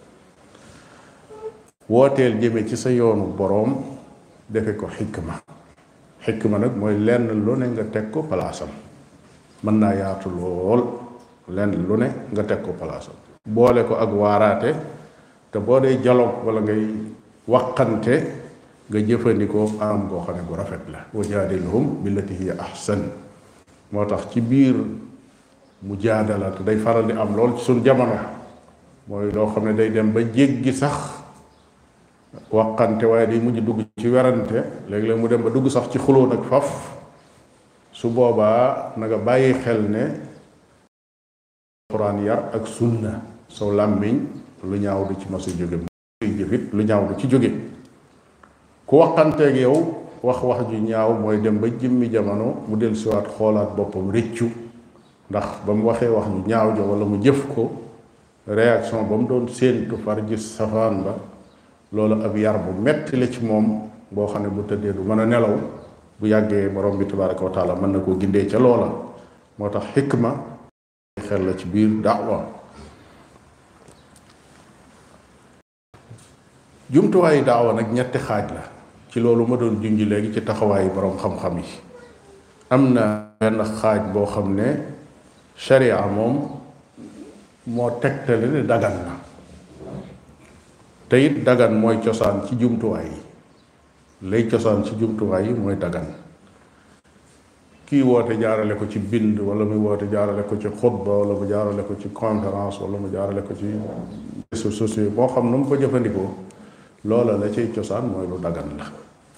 wooteel jëme ci sa yoonu boroom defe ko xikma nag mooy lenn lu ne nga teg ko palaasam. mën naa yaatu lool, lenn lu ne nga teg ko palaasam, boole ko ak waaraate, te boo dee dialogue wala ngay waxante nga jëfandikoo anam goo xam ne gu rafet la. wa jaadilhum billati hiya ahsan. moo tax ci biir mujaadala te day faral di am lool ci suñ jamono, mooy loo xam ne day dem ba jéggi sax waxante, waaye day mujj dugg ci werante, léeg-léeg mu dem ba dugg sax ci xuloo nag faf. su boobaa na nga bàyyi xel ne Alxuraan yar ak sunna, soo làmmiñ lu ñaaw du ci masu jóge, muy jëfit lu ñaaw du ci jóge. ku waxanteeg yow wax ju ñaaw mooy dem ba jëmmi jamono mu del siwaat xoolaat boppam rëccu, ndax ba mu waxee wax ju ñaaw jo wala mu jëf ko, réaction ba mu doon séentu far gis safaan ba, loolu ab yar bu metti la ci moom boo xam ne bu tëddee du mën a nelaw. bu yàggee borom bi tabaraka wa taala mën na koo gindee ca loola. moo tax xikma xel la ci biir daawa. jumtuwaayu daawa nag ñetti xaaj la, ci loolu ma doon junj léegi ci taxawaayu borom xam-xam yi. am na benn xaaj boo xam ne sharia moom moo tegtale ne dagan na, te it dagan mooy cosaan ci jumtuwaay yi. lay cosaan ci jumtuwaay yi mooy dagan. kii woote jaarale ko ci bind, wala muy woote jaarale ko ci xutba, wala mu jaarale ko ci conférence, wala mu jaarale ko ci réseaux sociaux, moo xam nu mu ko jëfandikoo, loola la cay cosaan mooy lu dagan la.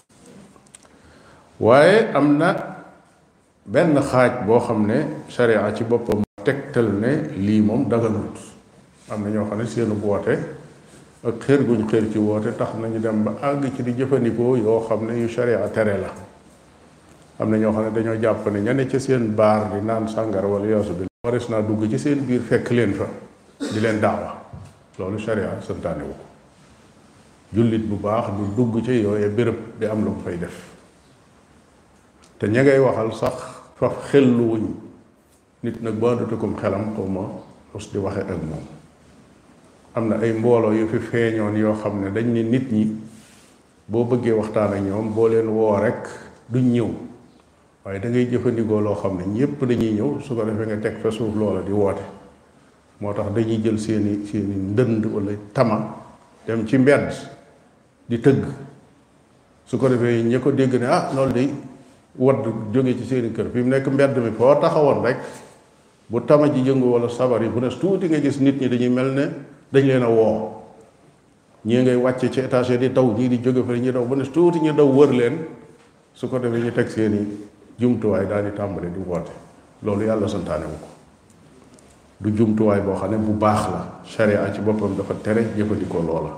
waaye am na benn xaaj boo xam ne sharia ci boppam tegtal ne lii moom daganut. am na ñoo xam ne seenu woote ak xër guñ xër ci woote tax nañu dem ba àgg ci di jëfandikoo yoo xam ne yu sharia tere la. am na ñoo xam ne dañoo jàpp ne ña ne ca seen baar di naan sàngara wala yoosu bi waris naa dugg ci seen biir fekk leen fa di leen daawa. loolu sharia santaane wu ko. jullit bu baax du dugg ci yooye béréb di am lu mu fay def, te ña ngay waxal sax faf xellu wuñ nit nag ba dutukum xelam xaw ma mos di waxe ak moom. am na ay mbooloo yu fi feeñoon yoo xam ne dañ ne nit ñi boo bëggee waxtaan ak ñoom boo leen woo rek duñ ñëw, waaye da ngay jëfandikoo loo xam ne ñépp dañuy ñëw, su ko defee nga teg fa suuf loola di woote. moo tax dañuy jël seeni ndënd wala tama dem ci mbedd di tëgg, su ko defee ñi ko dégg ne loolu day wadd jóge ci seeni kër. fi mu nekk mbedd mi foo taxawoon rek bu tama ji yëngu wala sabar yi bu ne tuuti nga gis nit ñi dañuy mel ne dañ leen a woo. ñii ngay wàcce ci étage di daw, ñii di jóge fa ñuy daw, bu ne tuuti ñu daw wër leen, su ko defee ñu teg seeni jumtuwaay daal di tàmbali di woote. loolu yàlla santaane wu ko. du jumtuwaay boo xam ne bu baax la. sharia ci boppam dafa tere jëfandikoo loola.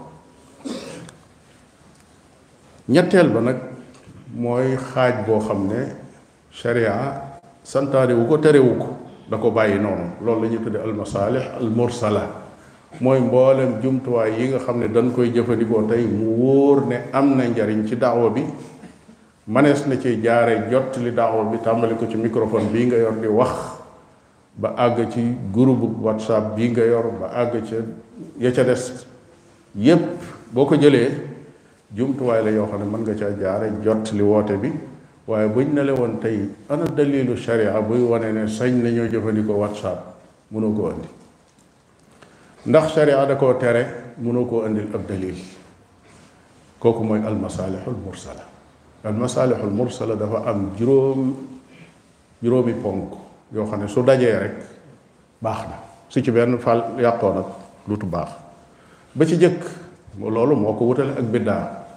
ñetteel ba nag mooy xaaj boo xam ne sharia santaane wu ko, terewu ko, da ko bàyyi noonu. loolu la ñuy tudde almasaalih almursala, mooy mboolem jumtuwaay yi nga xam ne dañ koy jëfandikoo tey mu wóor ne am na njariñ ci daawa bi, manees na ci jaare jot li daawa bi, tàmbali ko ci microphone bii nga yor di wax, ba àgg ci groupe whatsapp bii nga yor, ba àgg ca ya ca des yépp. boo ko jëlee jumtuwaay la yoo xam ne mën nga caa jaare jot li woote bi. waaye buñ ne le woon tey ana dalilu sharia buy wane ne sañ nañoo jëfandikoo whatsapp, mënoo koo andi. ndax sharia da koo tere, mënoo koo andil ab dalil. kooku mooy almasaalihul mursala. almasaalihul mursala dafa am juróomi ponk yoo xam ne su dajee rek baax na, su ci benn fal yàqoo nag dutu baax. ba ci jëkk loolu moo ko wutale ak biddaa.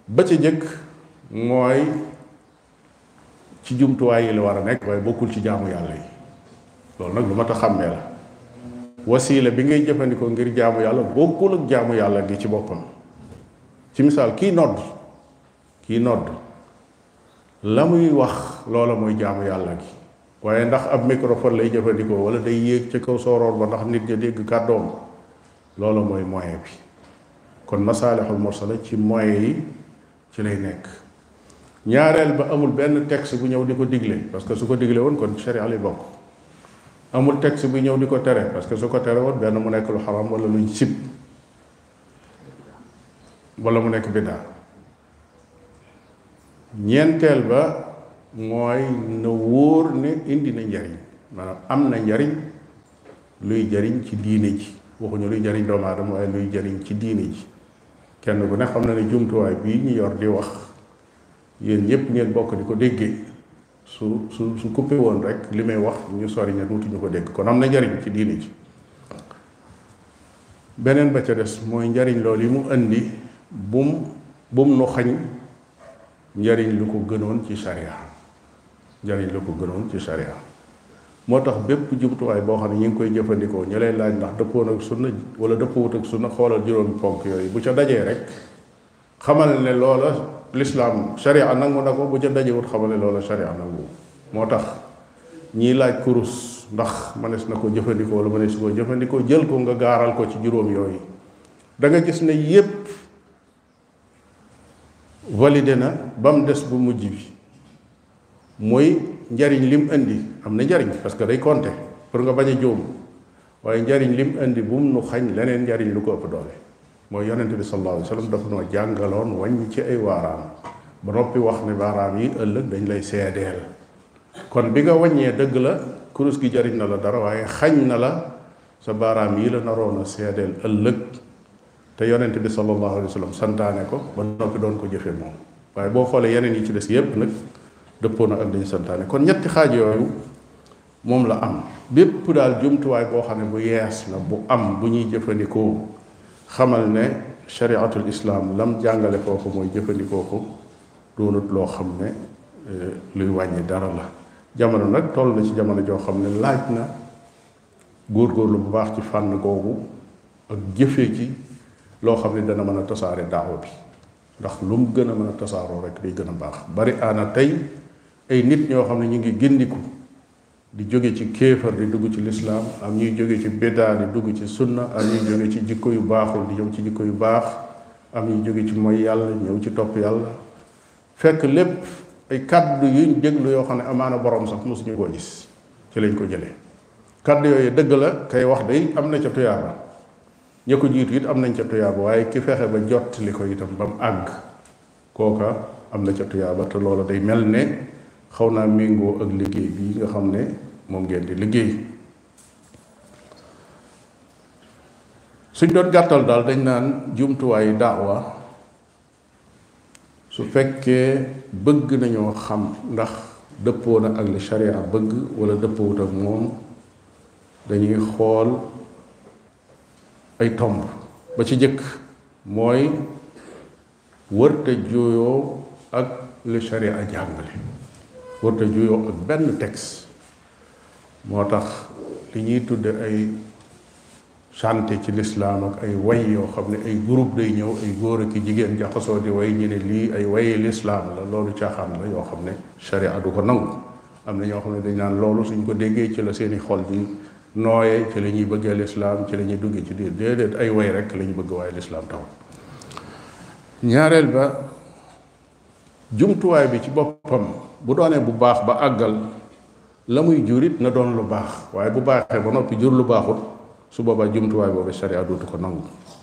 ba ca jëkk mooy ci jumtuwaay yi la war a nekk waaye bokkul ci jaamu yàlla yi loolu nag lu mat a xàmmee la wasiila bi ngay jëfandikoo ngir jaamu yàlla bokkul ak jaamu yàlla gi ci boppam ci misaal kii nodd la muy wax loola mooy jaamu yàlla gi waaye ndax ab microphone lay jëfandikoo wala day yéeg ca kaw sooroor ba ndax nit ña dégg kàddoom loola mooy moyen bi kon masaalixul mursala ci moyen yi ci lay nekk ñaareel ba amul benn texte bu ñëw di ko digle parce que su ko digle woon kon sharia lay bokk amul texte bu ñëw di ko tere parce que su ko tere woon benn mu nekk lu xaram wala luñ sib wala mu nekk biddaa ñeenteel ba mooy na wóor ne indi na njariñ maanaam am na njariñ luy jariñ ci diine ji waxuñu luy jariñ doomu aadama waaye luy jariñ ci diine ji kenn ku ne xam na ne jumtuwaay bii ñu yor di wax yéen ñëpp ngeen bokk di ko déggee su coupé woon rek li may wax ñu sori ña duutuñu ko dégg kon am na njariñ ci diine ji beneen ba ca des mooy njariñ loolu yi mu indi bum nu xañ njariñ lu ko gënoon ci sharia njariñ lu ko gënoon ci sharia moo tax bépp jumtuwaay boo xam ne ñu ngi koy jëfandikoo ñu lay laaj ndax dëppoon ak sunna wala dëppoowut ak sunna xoolal juróomi ponk yooyu bu ca dajee rek xamal ne loola lislaam sharia nangu na ko bu ca dajewut xamal ne loola sharia nangu moo tax ñiy laaj kurus ndax mënees na ko jëfandikoo wala mënees ko jëfandikoo jël ko nga gaaral ko ci juróom yooyu da nga gis ne yépp validé na ba mu des bu mujj bi mooy njariñ lim indi am na njariñ parce que day compter pour nga bañ a jóom waaye njariñ lim indi bu mu nu xañ leneen njariñ lu ko ëpp doole mooy yonente bi sallallahu alayhi wa sallam dafa noo jàngaloon wàññi ci ay waaraam ba noppi wax ne waaraam yi ëllëg dañ lay seedeel kon bi nga wàññee dëgg la kurus gi jariñ na la dara waaye xañ na la sa baaraam yi la naroon a seedeel ëllëg te yonente bi sallallahu alayhi wa sallam santaane ko ba noppi doon ko jëfe moom waaye boo xoolee yeneen yi ci des yépp nag dëppoo na ak dañu santaane kon ñetti xaaj yooyu moom la am bépp daal jumtuwaay boo xam ne bu yees la bu am bu ñuy jëfandikoo xamal ne shariatul islam lam jàngale foofu mooy jëfandikoo ko doonut loo xam ne luy wàññi dara la jamono nag toll na ci jamono joo xam ne laaj na góorgóorlu bu baax ci fànn googu ak jëfe ci loo xam ne dana mën a tasaare daawa bi ndax lu mu gën a mën a tasaaroo rek day gën a baax bari aana tey ay nit ñoo xam ne ñu ngi gindiku di jóge ci kéefar di dugg ci lislaam am ñuy jóge ci biddaa di dugg ci sunna am ñuy jóge ci jikko yu baaxul di ñëw ci jikko yu baax am ñuy jóge ci mooy yàlla ñëw ci topp yàlla fekk lépp ay kaddu yuñ déglu yoo xam ne amaana borom sax mosuñu koo gis ci lañ ko jëlee kaddu yooyu dëgg la kay wax day am na ca tuyaaba ña ko jiitu it am nañ ca tuyaaba waaye ki fexe ba jottali ko itam ba mu àgg kooka am na ca tuyaaba te loola day mel ne xaw naa méngoo ak liggéey bii nga xam ne moom ngeen di liggéey suñ doon gàttal daal dañ naan jumtuwaayu daawa su fekkee bëgg nañoo xam ndax dëppoo na ak li sharia bëgg wala dëppoowut ak moom dañuy xool ay tomb ba ci jëkk mooy wërte juyoo ak li sharia jàngale wërte juyoo ak benn texte moo tax li ñuy tudde ay chanté ci lislaam ak ay way yoo xam ne ay groupe day ñëw ay góor ak jigéen jaxasoo di way ñu ne lii ay wayi lislaam la loolu caaxaan la yoo xam ne sharia du ko nangu am na ñoo xam ne dañ naan loolu suñ ko déggee ci la seeni xol bi nooyee ci la ñuy bëggee lislaam ci la ñuy duggee ci diir déedéet ay way rek la ñu bëgg waaye lislaam taw ñaareel ba jumtuwaay bi ci boppam bu doonee bu baax ba àggal la muy jurit na doon lu baax waaye bu baaxee ba noppi jur lu baaxut su boobaa jumtuwaay boobu sharia dootu ko nangu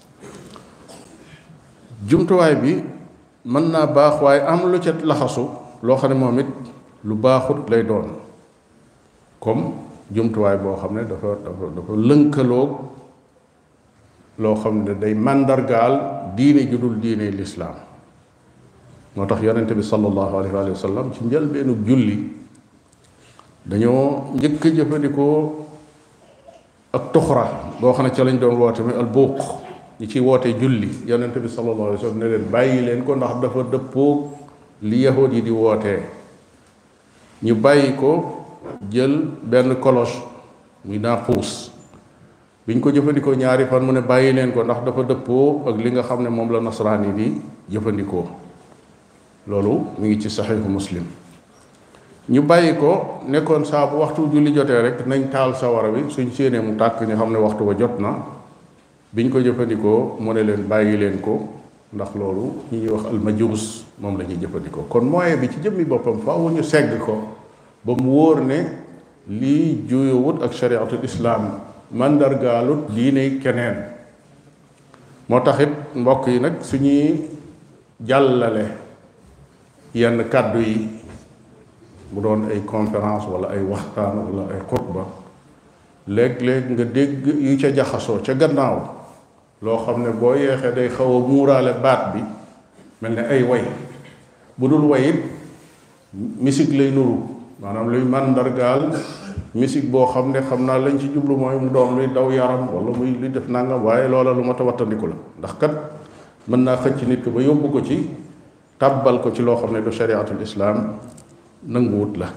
jumtuwaay bi mën naa baax waaye am lu ca laxasu loo xam ne moom it lu baaxut lay doon comme jumtuwaay boo xam ne dafa lënkaloog loo xam ne day màndargaal diine ju dul diine lislaam moo tax yonente bi sallallahu alayhi wa sallam ci njëlbeenug julli dañoo njëkk a jëfandikoo ak tuxra boo xam ne ca lañ doon woote muy al buuq ñi ci woote julli yonente bi sallallahu alayhi wa sallam ne leen bàyyi leen ko ndax dafa dëppoog li yahud yi di wootee. ñu bàyyi ko jël benn cloche muy naaquus biñ ko jëfandikoo ñaari fan mu ne bàyyi leen ko ndax dafa dëppoo ak li nga xam ne moom la nasaraan yi di jëfandikoo. loolu mu ngi ci saxiixu muslim. ñu bàyyi ko nekkoon saa bu waxtu julli jotee rek nañ taal sawara bi suñ séenee mu tàkk ñu xam ne waxtu wa jot na. biñ ko jëfandikoo mu ne leen bàyyi leen ko ndax loolu ñi ñuy wax almajuus moom la ñuy jëfandikoo. kon moyen bi ci jëmmi boppam faaw ñu segg ko ba mu wóor ne lii juyowut ak shariatul islaam mandargaalut diine keneen. moo tax it mbokk yi nag suñuy jàllale yenn kàddu yi bu doon ay conférence wala ay waxtaan wala ay xutba léeg-léeg nga dégg yu ca jaxasoo ca gannaaw loo xam ne boo yeexee day xaw a muuraale baat bi mel ne ay way bu dul way it musique lay nuru maanaam luy màndargaal musique boo xam ne xam naa lañ ci jublu mooy mu doon luy daw yaram wala muy luy def nangam waaye loola lu mat a wattandiku la ndax kat mën naa xëcc nit ko ba yóbbu ko ci tàbbal ko ci loo xam ne du shariatul islaam nanguwut la.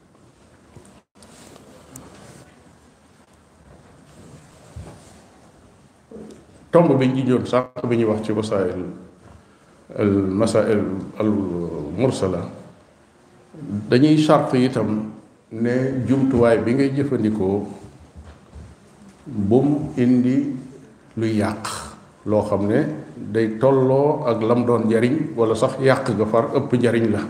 tomb bi ñu joon sànq bi ñuy wax ci wasail al masail al mursala dañuy charte itam ne jumtuwaay bi ngay jëfandikoo bum indi luy yàq loo xam ne day tolloo ak lam doon jariñ wala sax yàq ga far ëpp njariñ la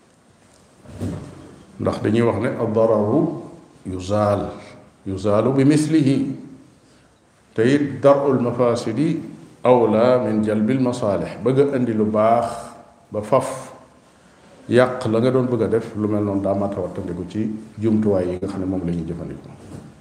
ndax dañuy wax ne ad-dararu yuzaalu bi mislihi te it darul mafasidi awla min jalbil masaalih bëgg a indi lu baax ba faf yàq la nga doon bëgg a def lu mel noonu daa mat a wattandiku ci jumtuwaay yi nga xam ne moom la ñuy jëfandikoo.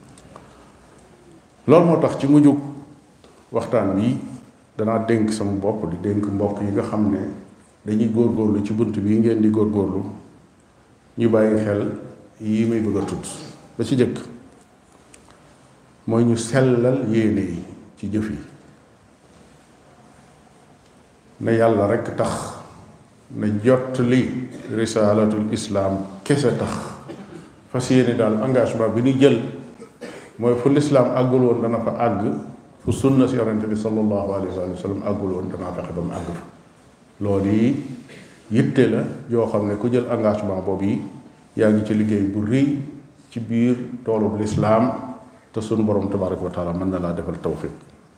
loolu moo tax ci mujjug waxtaan wi danaa dénk sama bopp di dénk mbokk yi nga xam ne dañuy góorgóorlu ci bunt bii ngeen di góorgóorlu ñu bàyyi xel yi may bëgg a tudd. ba ci jëkk mooy ñu sellal yéene yi ci jëf yi ne yàlla rekk tax na jot li risaalatul islaam kese tax fas yéene daal engagement bi ñu jël mooy fu lislaam àggul woon dana fa àgg fu sunna si yonente bi sallallahu alayhi wa sallam àggul woon danaa fexe ba mu àgg fa. loolu yi yitte la yoo xam ne ku jël engagement boobu yi yaa ngi ci liggéey bu rëy ci biir toolub lislaam te sunu borom tabaraka wa taala mën na laa defal tawfiq.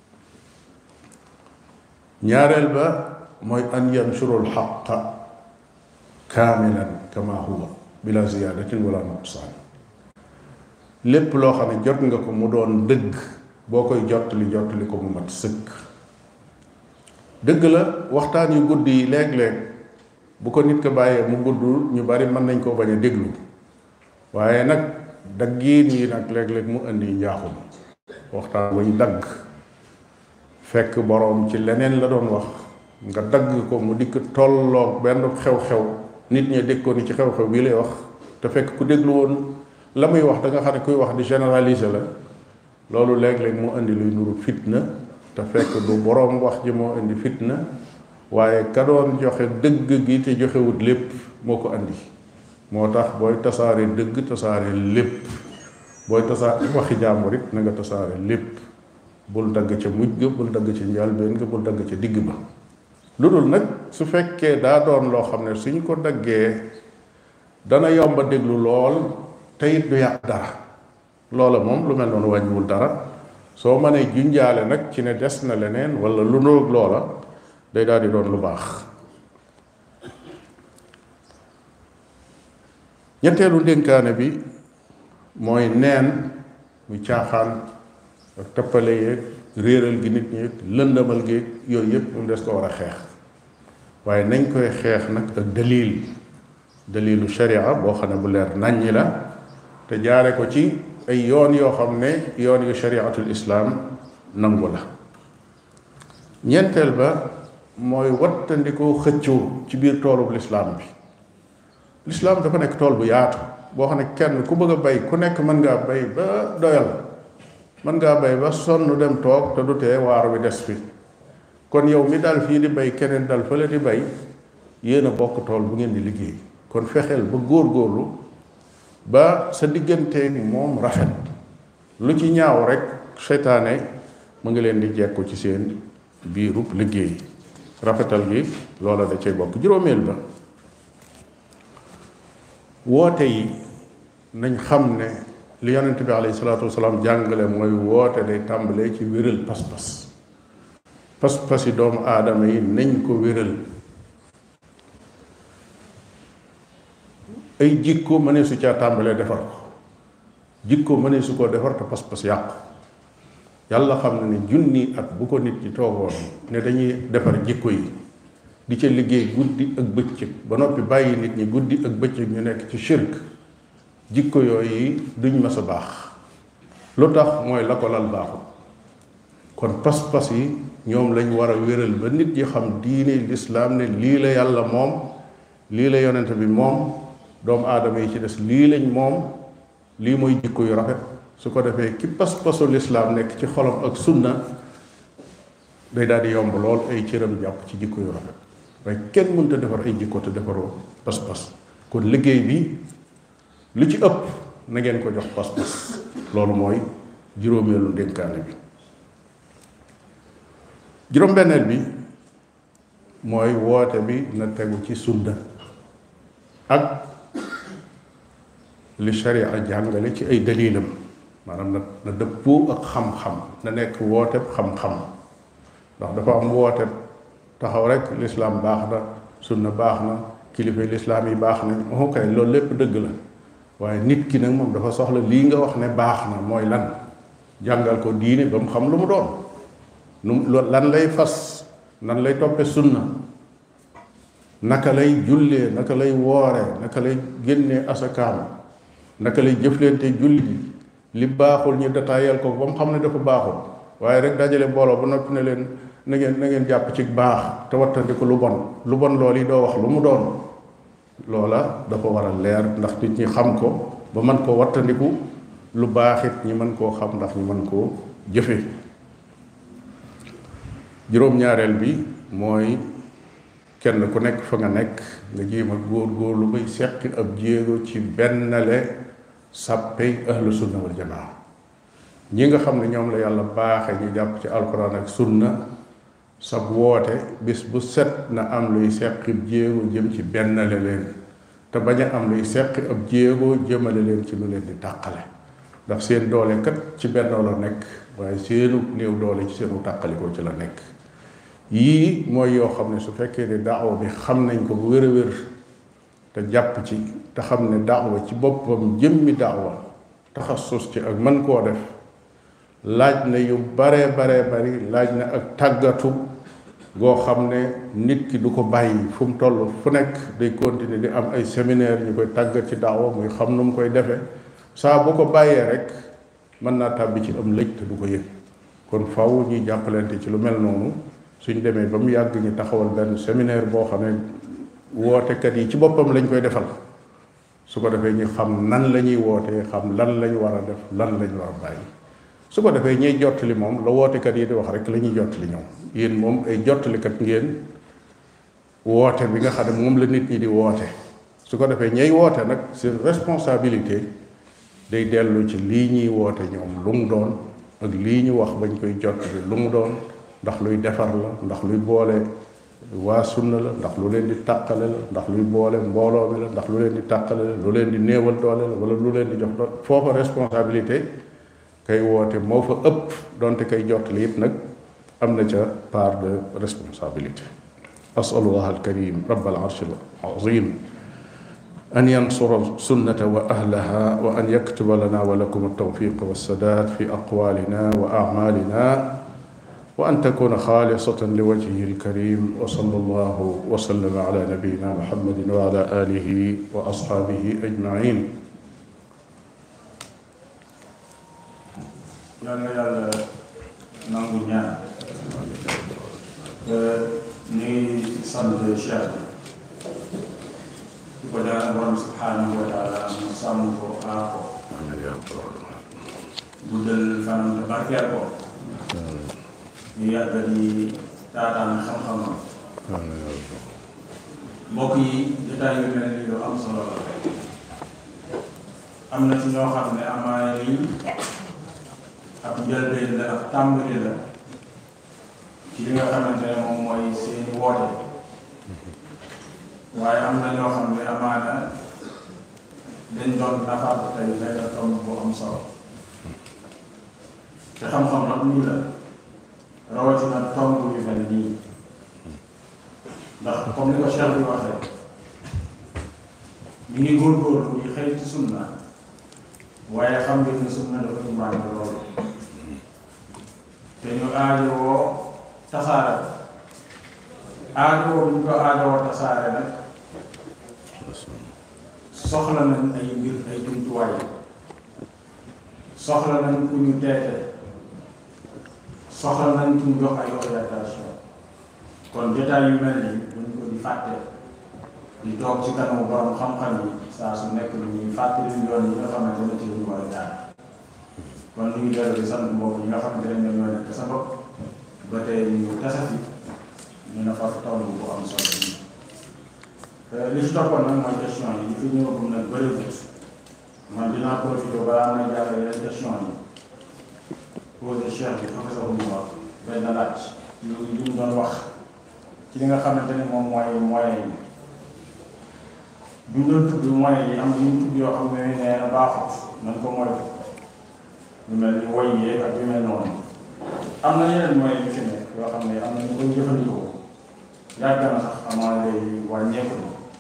ñaareel ba mooy an yanshurul xaqa kaamilan kama huwa bila ziyadatin wala nuqsaan. lépp loo xam ne jot nga ko mu doon dëgg boo koy jottali ko mu mat sëkk. dëgg la waxtaan yu gudd yi léeg-léeg bu ko nit ko bàyyee mu gudd ñu bari mën nañ koo bañ a déglu waaye nag daggiin yi nag léeg-léeg mu indi njaaxum. waxtaan wañ dagg fekk boroom ci leneen la doon wax nga dagg ko mu dikk tolloog benn xew-xew nit ñi dégg ko ni ci xew-xew bii lay wax te fekk ku déglu woon la muy wax da nga xam ne kuy wax di généraliser la loolu léeg-léeg mu indi luy nuru fitna te fekk du boroom wax ji moo indi fitna waaye ka doon joxe dëgg gi te joxewut lépp moo ko indi. moo tax booy tasaare dëgg tasaare lépp booy tasaare waxi jàmbur it na nga tasaare lépp bul dagg ca mujj ga bul dagg ca njëlbéen ga bul dagg ca digg ba. lu dul nag su fekkee daa doon loo xam ne suñ ko daggee dana yomba déglu lool te it du yàq dara loola moom lu mel noonu wàññiwul dara soo mënee junjaale nag ci ne des na leneen wala lu nuroog loola day daal di doon lu baax. ñetteelu ndénkaane bi mooy neen muy caaxaan ak tappale yeeg réeral gi nit ñi lëndamal gi yooyu yëpp mu des ko war a xeex waaye nañ koy xeex nag ak dalilu sharia boo xam ne bu leer naññi la te jaare ko ci ay yoon yoo xam ne yoon yu shariatul islaam nangu la. ñeenteel ba mooy wattandikoo xëccoo ci biir toolub lislaam bi. lislaam dafa nekk tool bu yaatu boo xam ne kenn ku bëgg a bay ku nekk mën ngaa bay ba doyal mën ngaa bay ba sonn dem toog te du tee waar wi des fi kon yow mi dal fii di bay keneen dal fële di bay yéen a bokk tool bu ngeen di liggéey kon fexeel ba góorgóorlu ba sa digganteeg moom rafet lu ci ñaaw rek seytaane mu ngi leen di jekku ci seen biirub liggéey rafetal gi loola da cay bokk. juróomeel ba woote yi nañ xam ne li yonent bi alayhi salaatu wasalaam jàngale mooy woote day tàmbalee ci wéral pas-pas pas-pas yi doomu aadama yi nañ ko wéral. ay jikko mënee su caa tàmbalee defar ko jikko mënee su koo defar te pas-pas yàqu yàlla xam na ne junni at bu ko nit ñi toogoon ne dañuy defar jikko yi di ca liggéey guddi ak bëccëg ba noppi bàyyi nit ñi guddi ak bëccëg ñu nekk ci shirk jikko yooyu duñ mas a baax lu tax mooy la ko lal baaxul kon pas-pas yi ñoom lañ war a wéral ba nit ñi xam diine lislaam ne lii la yàlla moom lii la yonent bi moom doomu aadama yi ci des lii lañ moom lii mooy jikko yu rafet su ko defee ki pas-pasu lislaam nekk ci xolam ak sunna day daal di yomb lool ay cëram jàpp ci jikko yu rafet waaye kenn mënta defar ay jikko te defaroo pas-pas kon liggéey bi lu ci ëpp na ngeen ko jox pas-pas loolu mooy juróomeelu dénkaane bi. juróom-benneel bi mooy woote bi na tegu ci sunna ak li sharia jàngale ci ay dalilam maanaam na dëppoo ak xam-xam na nekk woote xam-xam ndax dafa am woote taxaw rek lislaam baax na sunna baax na kilifa lislaam yi baax na ok loolu lépp dëgg la waaye nit ki nag moom dafa soxla lii nga wax ne baax na mooy lan jàngal ko diine ba mu xam lu mu doon lan lay fas nan lay toppe sunna naka lay jullee naka lay woore naka lay génnee asakaam naka lay jëflante julli ji li baaxul ñu détaillé ko ba mu xam ne dafa baaxul waaye rek dajale mbooloo ba noppi ne leen na ngeen jàpp ci baax te wattandiku lu bon loolu yi doo wax lu mu doon loola dafa war a leer ndax nit ñi xam ko ba mën koo wattandiku lu baaxit ñi mën koo xam ndax ñu mën koo jëfe. juróom-ñaareel bi mooy kenn ku nekk fa nga nekk nga jéem a góor-góorlu bay seqi ab jéego ci bennale sàppey ahlu sunna wal jamaa ñi nga xam ne ñoom la yàlla baaxe ñu jàpp ci alquran ak sunna sab woote bis bu set na am luy seqi jéego jëm ci bennale leen te bañ a am luy seqi ab jéego jëmale leen ci lu leen di tàqale ndax seen doole kat ci bennoo la nekk waaye seenu néew doole ci seenu tàqalikoo ci la nekk. yii mooy yoo xam ne su fekkee ne daawa bi xam nañ ko bu wér a wér te jàpp ci te xam ne daawa ci boppam jëmmi daawa taxasus ci ak mën koo def laaj na yu baree bari laaj na ak tàggatu goo xam ne nit ki du ko bàyyi fu mu toll fu nekk day continuer di am ay séminaire ñu koy tàggat ci daawa muy xam nu mu koy defee saa bu ko bàyyee rek mën naa tàbbi ci am lëj te du ko yëg kon faw ñuy jàppalante ci lu mel noonu. suñ demee ba mu yàgg ñu taxawal benn séminaire boo xam ne wootekat yi ci boppam lañ koy defal su ko defee ñu xam nan la ñuy wootee xam lan lañ war a def lan lañ war a bàyyi su ko defee ñuy jottali moom la wootekat yi di wax rek la ñuy jottali ñoom yéen moom ay jottalikat ngeen woote bi nga xam ne moom la nit ñi di woote su ko defee ñay woote nag seen responsabilité day dellu ci lii ñuy woote ñoom lu mu doon ak lii ñu wax bañ koy jottali lu mu doon ndax luy defar la ndax luy boole waa sunna la ndax lu leen di tàqale la ndax luy boole mbooloo mi la ndax lu leen di tàqale la lu leen di néewal doole la wala lu leen di jox doole foofa responsabilité kay woote moo fa ëpp donte kay jottali it nag am na ca part de responsabilité. asalullah alkarim rabbal arshi alazim an yansura sunnata wa ahlaha wa an yaktuba lana wa lakum altawfiq wassadat fi aqwalina wa amalina وأن تكون خالصة لوجهه الكريم وصلى الله وسلم على نبينا محمد وعلى آله وأصحابه أجمعين. yàlla nangu ñaan ni sant Cheikh di ko ñaan borom subhanahu wa taala mu sàmm ko aar ko guddal fanam te barkeel ko ñu yàgg di taataan xam-xamam. mbokk yi jotaay yu mel ni lu am solo la. am na ci ñoo xam ne amaana lii ab njëlbeen la ab tàmbali la ci li nga xamante ne moom mooy seeni woote. waaye am na ñoo xam ne amaana dañ doon nafar tey nekk tomb bu am solo te xam-xam nag nii la rawatina tomb yu mel nii ndax comme ni ko Cheikh bi waxee ñu ngi góorgóorlu di xëy ci sunna waaye xam ngeen ne sunna dafa tumbaanke loolu te ñu aajowoo tasaare aajowoo ñu ko aajowoo tasaare nag soxla nañ ay mbir ay jumtuwaay soxla nañ ku ñu teete soxla nañ ku ñu jox ay orientation kon jotaay yu mel nii buñ ko di fàtte di toog ci kanamu borom xam-xam yi saa su nekk lu ñuy fàttali yoon yi nga xamante ne ci lu ñu war a jaar kon ñu ngi dellu di sant mbokk yi nga xamante ne ñoom ñoo nekk sa bopp ba tey ñu tasati ñu ne fa tomb bu am solo bi li ci toppoon nag mooy question yi fi ñëwagum nag bëriwul man dinaa profité balaa may jàll yeneen question yi posé Cheikh bi professeur bu wax benn laaj lu mu doon wax ci li nga xamante ne moom mooy moyens yi bu ñu doon tudd moyens yi am ñu tudd yoo xam ne nee na baaxut nañ ko moytu lu mel ni woy yeeg ak yu mel noonu am na yeneen moyens yu fi nekk yoo xam ne am na ñu koy jëfandikoo yàgg na sax amaa lay wàññeeku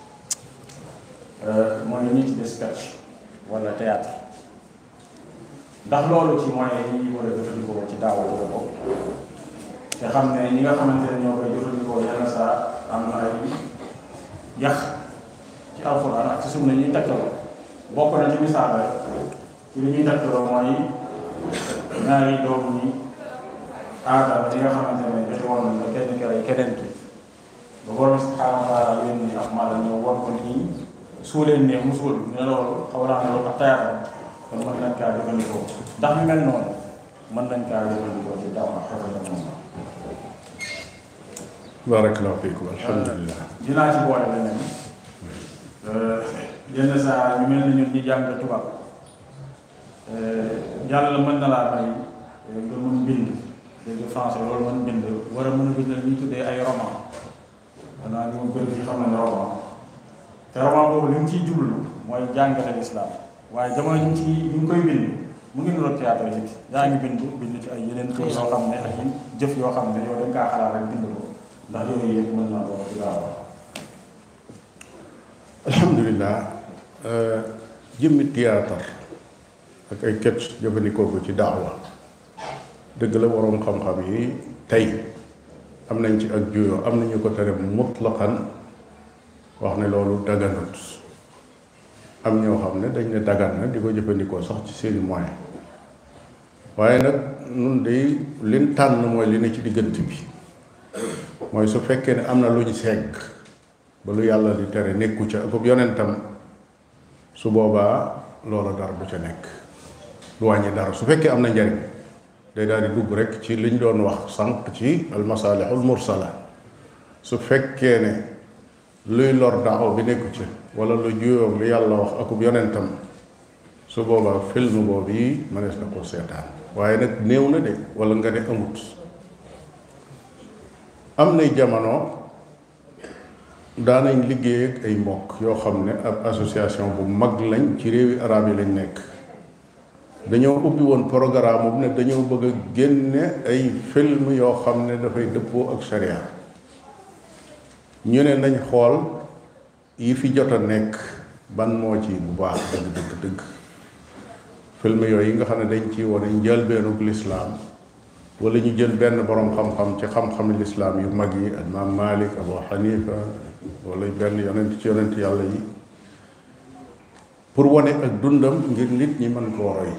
mooy nit de sketch wala théâtre ndax loolu ci moyens yi ñu war a jëfandikoo ci daaw la bokk te xam ne ñi nga xamante ne ñoo koy jëfandikoo yenn saa am na ay yàq ci alxuraan ak ci sunna ñuy takkaloo bokk na ci misaal rek ci li ñuy takkaloo mooy ñaari doom ñi aadama ñi nga xamante ne joxe woon nañ ko kenn ki rey keneen ki ba borom subhaanahu wa taala yónni ak mala ñëw won ko nii suuleen ne mu suul ne loolu xaw naa ne loolu ak tayaaram kon mën nañ kaa jëfandikoo ndax mi mel noonu mën nañ kaa jëfandikoo ci daaw ak xew moom barakallahu fiikum alhamdulilah dinaa ci boole leneen yenn saa ñu mel ni ñun ñi jàng tubaab yàlla mën na laa may nga mën bind dégg français loolu mën bind war a mën a bind li ñu tuddee ay roman danaa ñu moom gën ci xam ne roman te roman boobu li mu ciy jublu mooy jàngale lislaam waaye jamono ñu ngi koy bind mu ngi nuroog théâtre yi yaa ngi bind ci ay yeneen kër yoo xam ne ak jëf yoo xam ne yow dañ kaa xalaat rek bind ko ndax yooyu yëpp mën naa doon ci gaaw alhamdulilah jëmmi théâtre ak ay sketch jëfandikoo ko ci daawa dëgg la waroom xam-xam yi tey am nañ ci ak juyoo am nañu ko tere mutlaqan wax ne loolu daganut am ñoo xam ne dañ ne dagan na di ko jëfandikoo sax ci seeni moyen waaye nag nun de liñ tànn mooy li ne ci diggante bi mooy su fekkee ne am na lu ñu segg ba lu yàlla di tere nekku ca akub yonentam su boobaa loola dara du ca nekk du wàññi dara su fekkee am na njariñ day daal di dugg rek ci liñ doon wax sànq ci almasalihul mursala su fekkee ne luy lor daaw bi nekku ci wala lu juyoog li yàlla wax akub yonentam su boobaa film boobu yi mënees na ko seetaan waaye nag néew na de wala nga ne amut am nay jamono daanañ liggéey ak ay mbokk yoo xam ne ab association bu mag lañ ci réewi arab yi lañ nekk dañoo ubbi woon programme bu ne dañoo bëgg a génne ay film yoo xam ne dafay dëppoo ak sharia ñu ne nañ xool yi fi jot a nekk ban moo ci bu baax dëgg film yooyu yi nga xam ne dañ ci wane njëlbeenug lislaam wala ñu jël benn borom xam-xam ci xam-xami lislaam yu mag yi imaam Malik Abu Hanifa wala benn yonent ci yonent yàlla yi pour wane ak dundam ngir nit ñi mën koo roy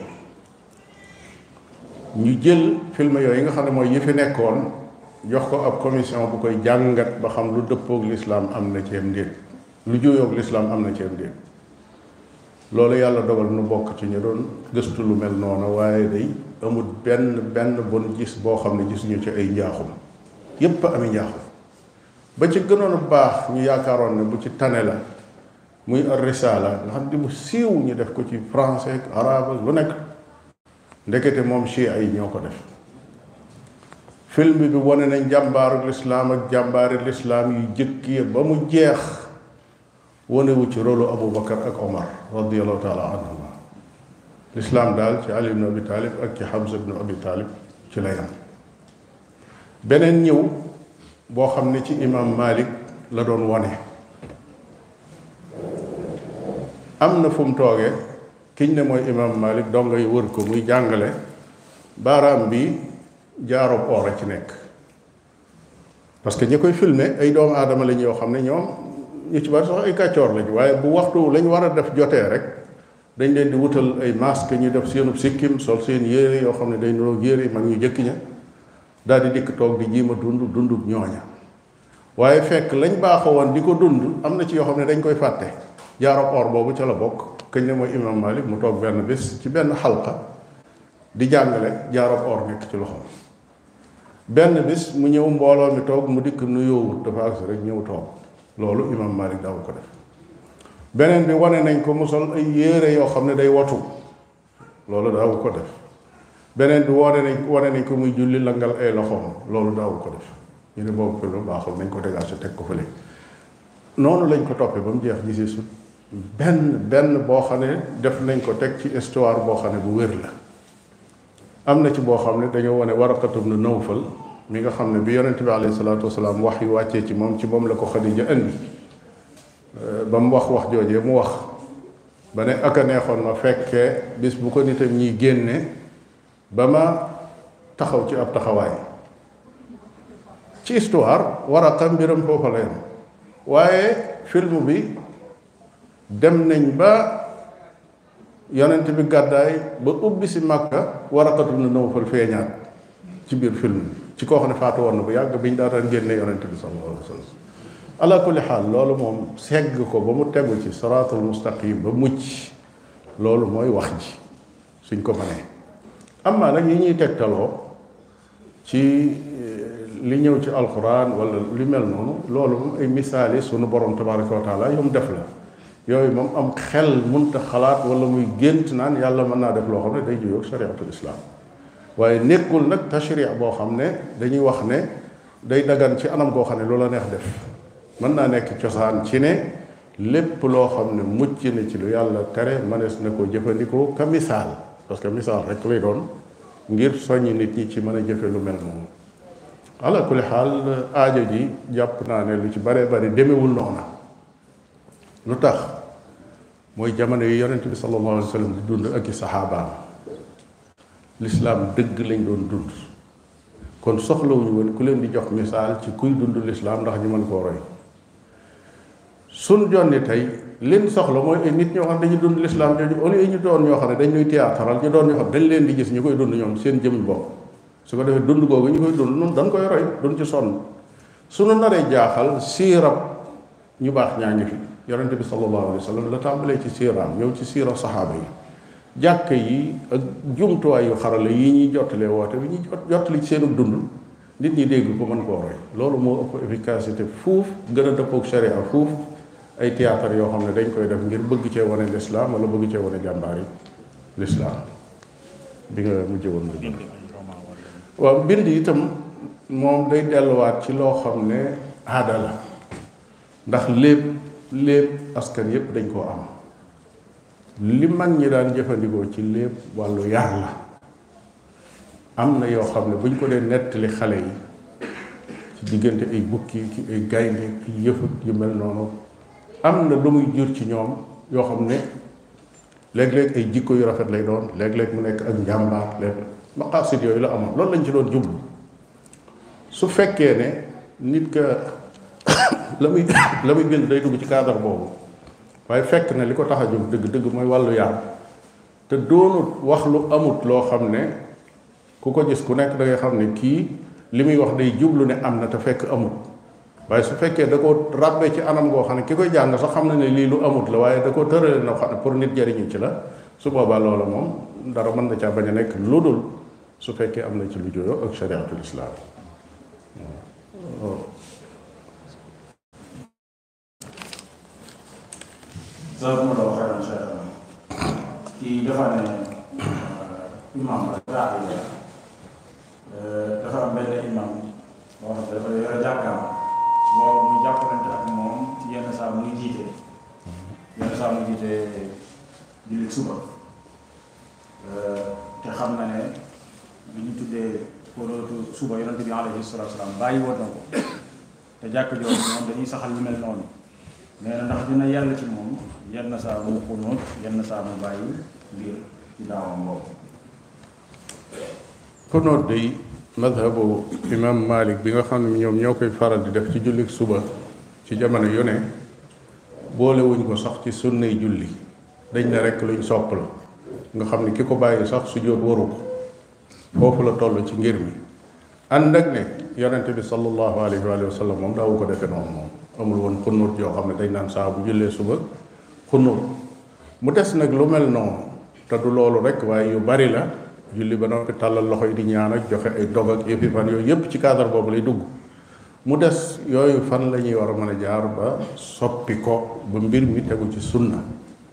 ñu jël film yooyu yi nga xam ne mooy yi fi nekkoon jox ko ab commission bu koy jàngat ba xam lu dëppoog lislaam am na ceeb ndéet lu juyoog lislaam am na ceeb ndéet loolu yàlla dogal nu bokk ci ñu doon gëstu lu mel noonu waaye day amul benn bon gis boo xam ne gisuñu ci ay njaaxum yépp ami njaaxum ba ci gënoon a baax ñu yaakaaroon ne bu ci tane la muy ar-risaala nga xam ne bu siiw ñu def ko ci français ak arabe lu nekk ndekete moom chia yi ñoo ko def film bi wane nañ jàmbaaru lislaam ak jàmbaari lislaam yu jëkki ba mu jeex wanewu ci rôlu Abu Bakar ak Omar radiallahu taala anhuma lislaam daal ci Ali ibn Abi Talib ak ci Hamza ibn Abi Talib ci lay am beneen ñëw boo xam ne ci imam Malik la doon wane am na fu mu toogee kiñ ne mooy imam Malik donga yi wër ko muy jàngale baaraam bi jaaroob or a ci nekk parce que ñi koy filmer ay doomu aadama lañ yoo xam ne ñoom ñu ci bari sax ay kàccoor lañ waaye bu waxtu lañ war a def jotee rek dañ leen di wutal ay masque ñu def seenub sikkim sol seen yére yoo xam ne day nuroo yére mag ñu jëkk ña daal di dikk toog di jiima dundub ñooña waaye fekk lañ baaxoo woon di ko dund am na ci yoo xam ne dañ koy fàtte jaaroob or boobu ca la bokk kañ ne mooy imam Malik mu toog benn bés ci benn xalqa di jàngale jaaroob or nekk ci loxoom benn bis mu ñëw mbooloo mi toog mu dikk nuyoowut dafa agsi rek ñëw toog loolu imam Malik daaw ko def beneen bi wane nañ ko mu sol ay yére yoo xam ne day watu loolu daaw ko def beneen bi wane nañ ko muy julli langal ay loxoom loolu daaw ko def ñu ne boobu film baaxul nañ ko dégagé teg ko fële noonu lañ ko toppee ba mu jeex gisee sut benn boo xam ne def nañ ko teg ci histoire boo xam ne bu wér la am na ci boo xam ne dañoo wane Waraqatu ibn Nawfal mi nga xam ne bi yonent bi alayhi salaatu wasalaam wax yu wàccee ci moom la ko Xadija indi ba mu wax joojee mu wax ba ne aka neexoon ma fekkee bis bu ko nitam ñiy génne ba ma taxaw ci ab taxawaay ci histoire Waraqa mbiram foofa la yam waaye film bi dem nañ ba yonent bi gàddaay ba ubbi si Makka Waraqatu ibn Nawfal feeñaat ci biir film bi ci koo xam ne faatu woon na bu yàgg biñ daataan génne yonent bi sallallahu alayhi wa sallam ala kulli xaal loolu moom segg ko ba mu tegu ci siraatul mustaqim ba mucc loolu mooy wax ji suñ ko mënee amaa nag yi ñuy tegtaloo ci li ñëw ci alquran wala li mel noonu loolu moom ay misaal yi sunu borom tabaraka wa taala yu mu def la yooyu moom am xel munta xalaat wala muy gént naan yàlla mën naa def loo xam ne day juyoo shariatul islam waaye nekkul nag tashri boo xam ne dañuy wax ne day dagan ci anam goo xam ne loola neex def mën naa nekk cosaan ci ne lépp loo xam ne mucc na ci lu yàlla tere mënees na ko jëfandikoo ka misaal parce que misaal rek lay doon ngir soññ nit ñi ci mën a jëfe lu mel noonu ala kulli xaal aajo ji jàpp naa ne lu ci bare bari demewul noona lu tax mooy jamono yi yonent bi sallallahu alayhi wa sallam di dund ak i saxaabaam lislaam dëgg lañ doon dund kon soxlawuñu woon ku leen di jox misaal ci kuy dund lislaam ndax ñu mën koo roy suñ jonni tey leen soxla mooy ay nit ñoo xam ne dañuy dund lislaam jooju au lieu ñu doon ñoo xam ne dañ ñuy théâtral ñu doon ñoo xam ne dañ leen di gis ñu koy dund ñoom seen jëmmi bopp su ko defee dund googu ñu koy dund noonu dañ koy roy duñ ci sonn suñu naree jaaxal siirab ñu baax ñaa ngi fi yonente bi sallallahu alayhi wa sallam la tàmbalee ci siiraam ñëw ci siira saxaaba yi jàkk yi ak jumtuwaay yu xarala yi ñuy jottalee woote bi ñuy jottali ci seenu dund nit ñi dégg ko mën koo roy loolu moo ëpp efficacité fuuf gën a dëppoog sharia fuuf ay théâtre yoo xam ne dañ koy def ngir bëgg cee wane lislaam wala bëgg cee wane jàmbaari lislaam bi nga mujjee woon nga bind waaw bind itam moom day delluwaat ci loo xam ne aada la ndax lépp askan yépp dañ koo am li mag ñi daan jëfandikoo ci lépp wàllu yar la am na yoo xam ne buñ ko dee nettali xale yi ci diggante ay bukki ki ay gaynde ki yëfut yu mel noonu am na lu muy jur ci ñoom yoo xam ne léeg-léeg ay jikko yu rafet lay doon léeg-léeg mu nekk ak njàmbaar léeg maqaasid yooyu la amoon loolu lañ ci doon jublu su fekkee ne nit ka la muy bind day dugg ci cadre boobu waaye fekk na li ko tax a jóg dëgg-dëgg mooy wàllu yar te doonut wax lu amut loo xam ne ku ko gis ku nekk da ngay xam ne kii li muy wax day jublu ne am na te fekk amut waaye su fekkee da ko ràbbee ci anam goo xam ne ki koy jàng sax xam na ne lii lu amut la waaye da ko tërale na xam ne pour nit jariñu ci la su boobaa loola moom dara mën na caa bañ a nekk lu dul su fekkee am na ci lu jóyoo ak shariatul islam jazakumullahu xayran cheikh kii dafa ne imam la dafa am benn imam boo xam ne dafa yore jàkkaam boo muy jàppalante ak moom ci yenn saa muy jiite julli suba te xam na ne bi ñu tuddee kodootu suba yonente bi alayhi salatu salaam bàyyi woon na ko te jàkk jooju moom dañuy saxal lu mel noonu nee na ndax dina yàlla ci moom yenn saa mu xunóot yenn saa mu bàyyi ngir ci daawam boobu. xunóot day madhabu imam Malik bi nga xam ne ñoom ñoo koy faral di def ci julli suba ci jamono yu ne boolewuñ ko sax ci sunnay julli dañ ne rekk luñ sopp la nga xam ne ki ko bàyyi sax sujjóot waru ko foofu la toll ci ngir mi ànd ak ne yonente bi sallallahu alayhi wa sallam moom daawu ko defe noonu moom amul woon xunóot yoo xam ne dañ naan saa bu jullee suba xunóot mu des nag lu mel noonu te du loolu rek waaye yu bari la julli ba noppi tàllal loxo yi di ñaan ak joxe ay dog ak yëfi fan yooyu yëpp ci cadre boobu lay dugg mu des yooyu fan la ñuy war a mën a jaar ba soppi ko ba mbir mi tegu ci sunna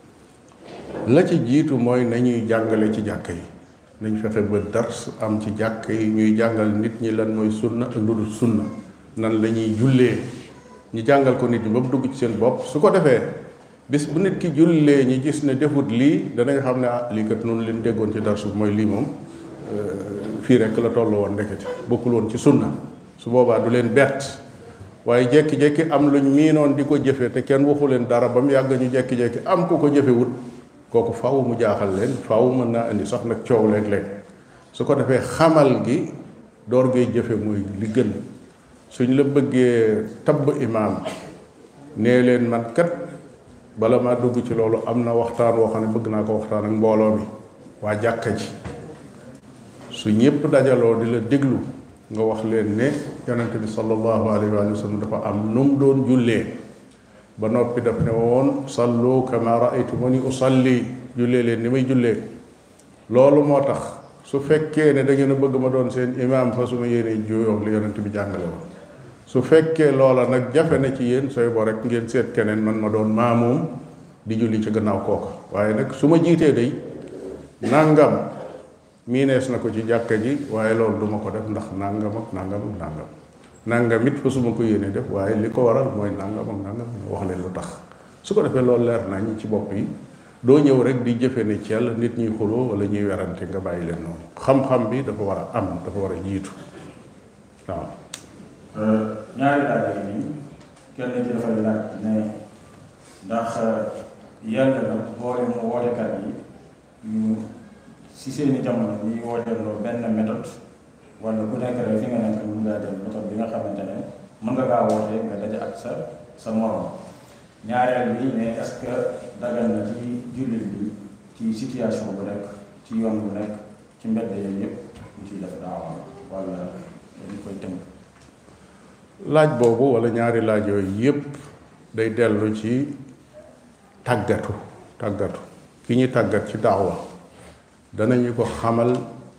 la ci jiitu mooy nañuy jàngale ci jàkka yi nañ fexe ba dars am ci jàkka yi ñuy jàngal nit ñi lan mooy sunna ak lu dul sunna nan la ñuy jullee ñu jàngal ko nit ñi ba mu dugg ci seen bopp su ko defee bis bu nit ki jullee ñi gis ne defut lii danañ xam ne ah lii kat noonu leen déggoon ci darsu mooy lii moom fii rek la toll woon ndekete bokkul woon ci sunna su boobaa du leen bett waaye jekki-jekki am luñ miinoon di ko jëfe te kenn waxu leen dara ba mu yàgg ñu jekki-jekki am ku ko jëfewut kooku faaw mu jaaxal leen faaw mën naa indi sax nag coow léeg-léeg su ko defee xamal gi door ngay jëfe muy li gën suñ la bëggee tabb imaam nee leen man kat bala maa dugg ci loolu am na waxtaan woo xam ne bëgg naa ko waxtaan ak mbooloo mi waa jàkka ji su ñëpp dajaloo di la déglu nga wax leen ne yonente bi sallallahu alayhi wa sallam dafa am nu mu doon jullee ba noppi daf ne woon sallu kama raaytumuni usalli jullee leen ni may jullee loolu moo tax su fekkee ne da ngeen a bëgg ma doon seen imaam fa su ma yéene juyoog li yonente bi jàngale woon su fekkee loola nag jafe na ci yéen sooy bo rek ngeen seet keneen man ma doon maamoom di julli ci gannaaw kooka waaye nag su ma jiitee day nangam miinees na ko ci jàkka ji waaye loolu duma ko def ndax nangam ak nangam ak nangam nangam it fa su ma ko yéene def waaye li ko waral mooy nangam ak nangam wax leen lu tax su ko defee loolu leer nañ ci bopp yi doo ñëw rek di jëfe ne ci yàlla nit ñuy xuloo wala ñuy werante nga bàyyi leen noonu xam-xam bi dafa war a am dafa war a jiitu waaw. ñaari laaj yi nii kenn ci dafay laaj ne ndax yàlla na boole mu wootekat yi ñu si seeni jamono ñuy wooteeloo benn méthode wala ku nekk rek fi nga nekk mën ngaa dem méthode bi nga xamante ne mën nga kaa woote nga daje ak sa morom ñaareel bi ne est-ce que dagal na ci jullit bi ci situation bu nekk ci yoon bu nekk ci mbedd yooyu yëpp ñu ciy def daawa wala dañu koy tënk. laaj boobu wala ñaari laaj yooyu yépp day dellu ci tàggatu ki ñuy tàggat ci daawa danañu ko xamal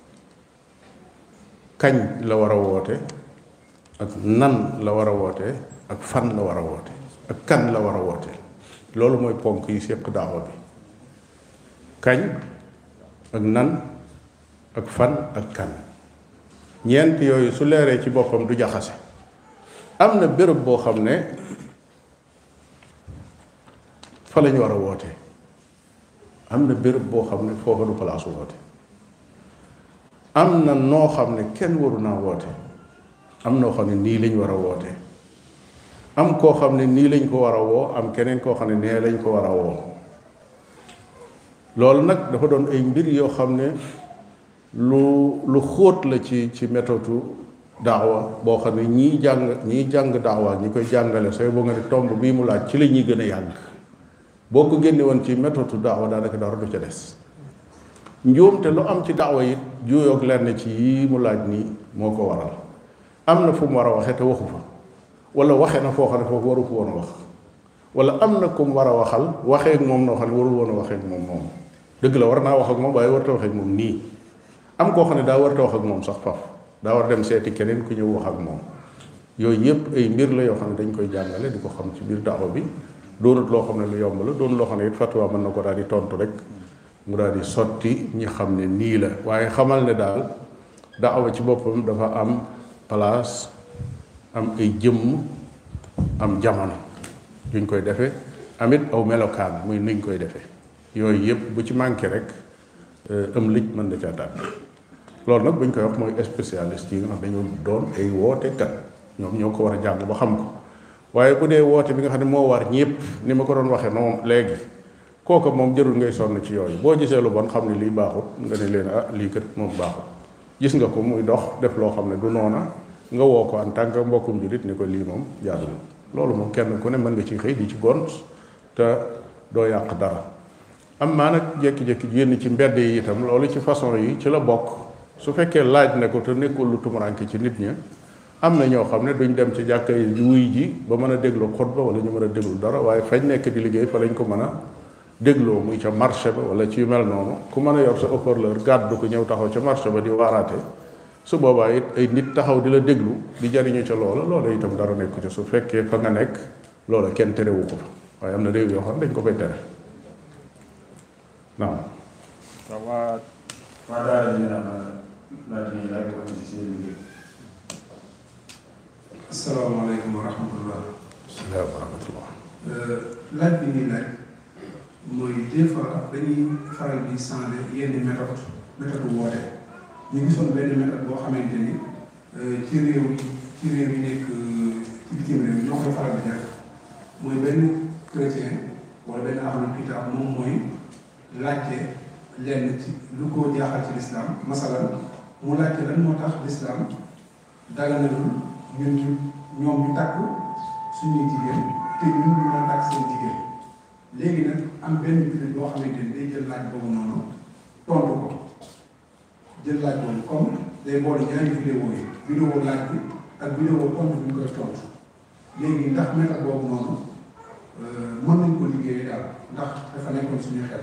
kañ la war a woote ak nan la war a woote ak fan la war a woote ak kan la war a woote loolu mooy ponk yi séq daawa bi kañ ak nan ak fan ak kan ñeent yooyu su leeree ci boppam du jaxase am na béréb boo xam ne fa lañu war a woote am na béréb boo xam ne foofa du palaasu woote am na noo xam ne kenn waru naa woote am noo xam ne nii lañ war a woote am koo xam ne nii lañ ko war a woo am keneen koo xam ne nee lañ ko war a woo loolu nag dafa doon ay mbir yoo xam ne lu xóot la ci méthode daawa boo xam ne ñii jàng daawa ñi koy jàngale sooy boo nga ne tomb bii mu laaj ci la ñuy gën a yàgg boo ko génne woon ci méthode daawa daanaka dara du ca des njuum te lu am ci daawa it juuyoog lenn ci yii mu laaj nii moo ko waral am na fu mu war a waxee te waxu fa wala waxee na foo xam ne foofu waru ko woon a wax wala am na ku mu war a waxal waxee ak moom noo xam ne warul woon a waxee ak moom dëgg la war naa wax ak moom waaye warta waxee ak moom nii am koo xam ne daa warta wax ak moom sax faf daa war dem seeti keneen ku ñëw wax ak moom yooyu yëpp ay mbir la yoo xam ne dañ koy jàngale di ko xam ci biir daawa bi doonut loo xam ne lu yomb la doonut loo xam ne it fatwa mën na ko daal di tontu rek mu daal di sotti ñi xam ne nii la waaye xamal ne daal daawa ci boppam dafa am place am ay jëmm am jamono juñ koy defee amit aw melokaan muy nuñ koy defee yooyu yëpp bu ci manqué rek am lëj mën na caa tàbbi loolu nag buñ koy wax mooy spécialiste yi nga xam dañoo doon ay wootekat ñoom ñoo ko war a jàng ba xam ko waaye bu dee woote bi nga xam ne moo war ñëpp ni ma ko doon waxee noonu léegi kooka moom jërul ngay sonn ci yooyu boo gisee lu bon xam ne lii baaxut nga ne leen lii kat moom baaxut gis nga ko muy dox def loo xam ne du noona nga woo ko en tant que mbokkum jullit ni ko lii moom jaadul loolu moom kenn ku ne mën nga ci xëy di ci gont te doo yàq dara am maa nag jékki-jékki génn ci mbedd yi itam loolu ci façon yi ci la bokk su fekkee laaj ne ko te nekkul lu tumuranke ci nit ña am na ñoo xam ne duñ dem ci jàkka yi wuy ji ba mën a déglu xutba wala ñu mën a déglu dara waaye fañ nekk di liggéey fa lañ ko mën a dégloo muy ca marché ba wala ci yu mel noonu ku mën a yor sa haut-parleur gàddu ko ñëw taxaw ca marché ba di waaraate su boobaa it ay nit taxaw di la déglu di jariñu ca loola itam dara nekku ca su fekkee fa nga nekk loola kenn terewu ko fa waaye am na réew yoo xam ne dañ ko fay tere naam waa daara ñu laaj ñu laaj ko ci seen liggéey. asalaamaaleykum wa rahmatullah. salaam wa rahmatullah. laaj bi ñuy laaj mooy des fois dañuy faral di changer yenn méthode woote ñu gisoon benn méthode boo xamante ni ci réew yi nekk ci bitim réew ñoo koy faral di def mooy benn chrétien wala benn ahlul kitaab moom mooy laajte lenn ci lu ko jaaxal ci lislaam masalan mu laajte lan moo tax lislaam daganalul ñoom ñu takk suñuy jigéen te ñun ñu mën a takk seen jigéen léegi nag am benn jullit boo xamante ni day jël laaj boobu noonu tontu ko jël laaj boobu comme day boole ñaari vidéo laaj bi ak vidéo tontu bi ñu koy tontu léegi ndax méthode boobu noonu mën nañ ko liggéeyee daal ndax dafa nekkoon suñu xel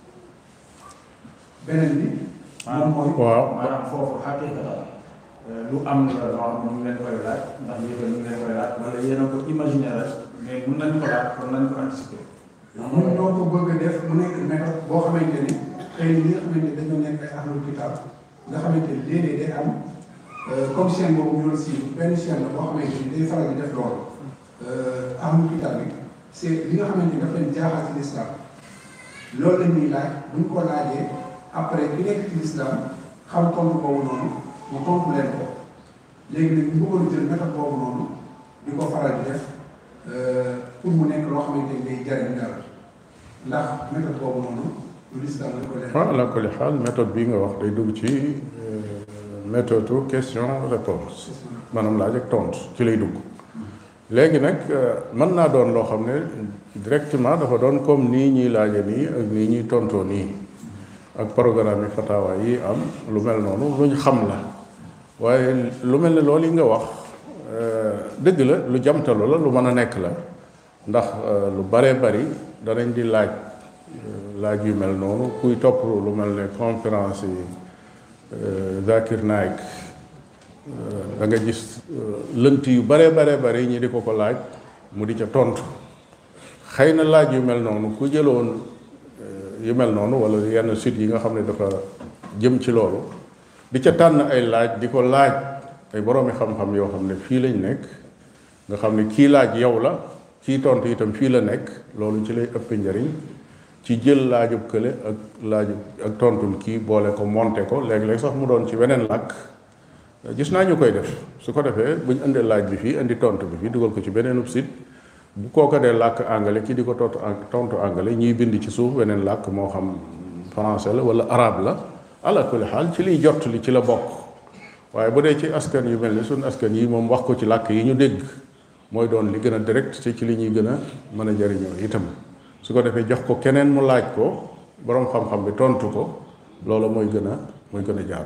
beneen bi. moom mooy waaw maanaam foofu xaqiiqatan lu am la loo xam ne ñu leen koy laaj ndax yéen ñu leen koy laaj wala yéen a ko imaginer rek mais mun nañu ko laaj kon nañu ko anticiper. ñun ñoo ko bëgg a def mu nekk méthode boo xamante ni xëy na ñi nga xamante ni dañoo nekk ay ahlul kitaab nga xamante ni léeg-léeg day am comme chaîne boobu ñu doon si benn chaîne la boo xamante ni day faral di def loolu ahlul kitaab bi c'est li nga xamante ni daf leen jaaxal ci l'islam loolu la ñuy laaj bu ñu ko laajee après ki nekk ci l'islam xam tontu boobu noonu mu tontu leen ko léegi nag ñu bëggoon jël méthode boobu noonu di ko faral di def pour mu nekk loo xamante ni day jariñ dara ndax méthode boobu noonu lu l'islam la ko def. ala kulli xaal méthode bii nga wax day dugg ci méthode question réponse maanaam laaj ak tontu ci lay dugg léegi nag mën naa doon loo xam ne directement dafa doon comme nii ñuy laaje nii ak nii ñuy tontoo nii ak programme yi fatawa yi am lu mel noonu luñ xam la waaye lu mel ne loolu yi nga wax dëgg la lu jamtalu la lu mën a nekk la ndax lu baree bari danañ di laaj yu mel noonu kuy topp lu mel ne conférence yi Zakir Naik da nga gis lënt yu baree bari ñi di ko laaj mu di ca tontu xëy na laaj yu mel noonu ku jëloon yu mel noonu wala yenn site yi nga xam ne dafa jëm ci loolu di ca tànn ay laaj di ko laaj ay boroomi xam-xam yoo xam ne fii lañ nekk nga xam ne kii laaj yow la kii tontu itam fii la nekk loolu ci lay ëpp njariñ ci jël laajub kële ak tontul kii boole ko monté ko léeg-léeg sax mu doon ci weneen làkk gis naa ñu koy def su ko defee buñ indee laaj bi fii indi tontu bi fii dugal ko ci beneenub site bu kooka dee làkk anglais kii di ko tontu anglais ñuy bind ci suuf weneen làkk moo xam français la wala arabe la ala kulli xaal ci liy jot li ci la bokk waaye bu dee ci askan yu mel ni suñu askan yi moom wax ko ci làkk yi ñu dégg mooy doon li gën a direct te ci li ñuy gën a mën a jariñoo itam su ko defee jox ko keneen mu laaj ko boroom xam-xam bi tontu ko loolu mooy gën a jaadu.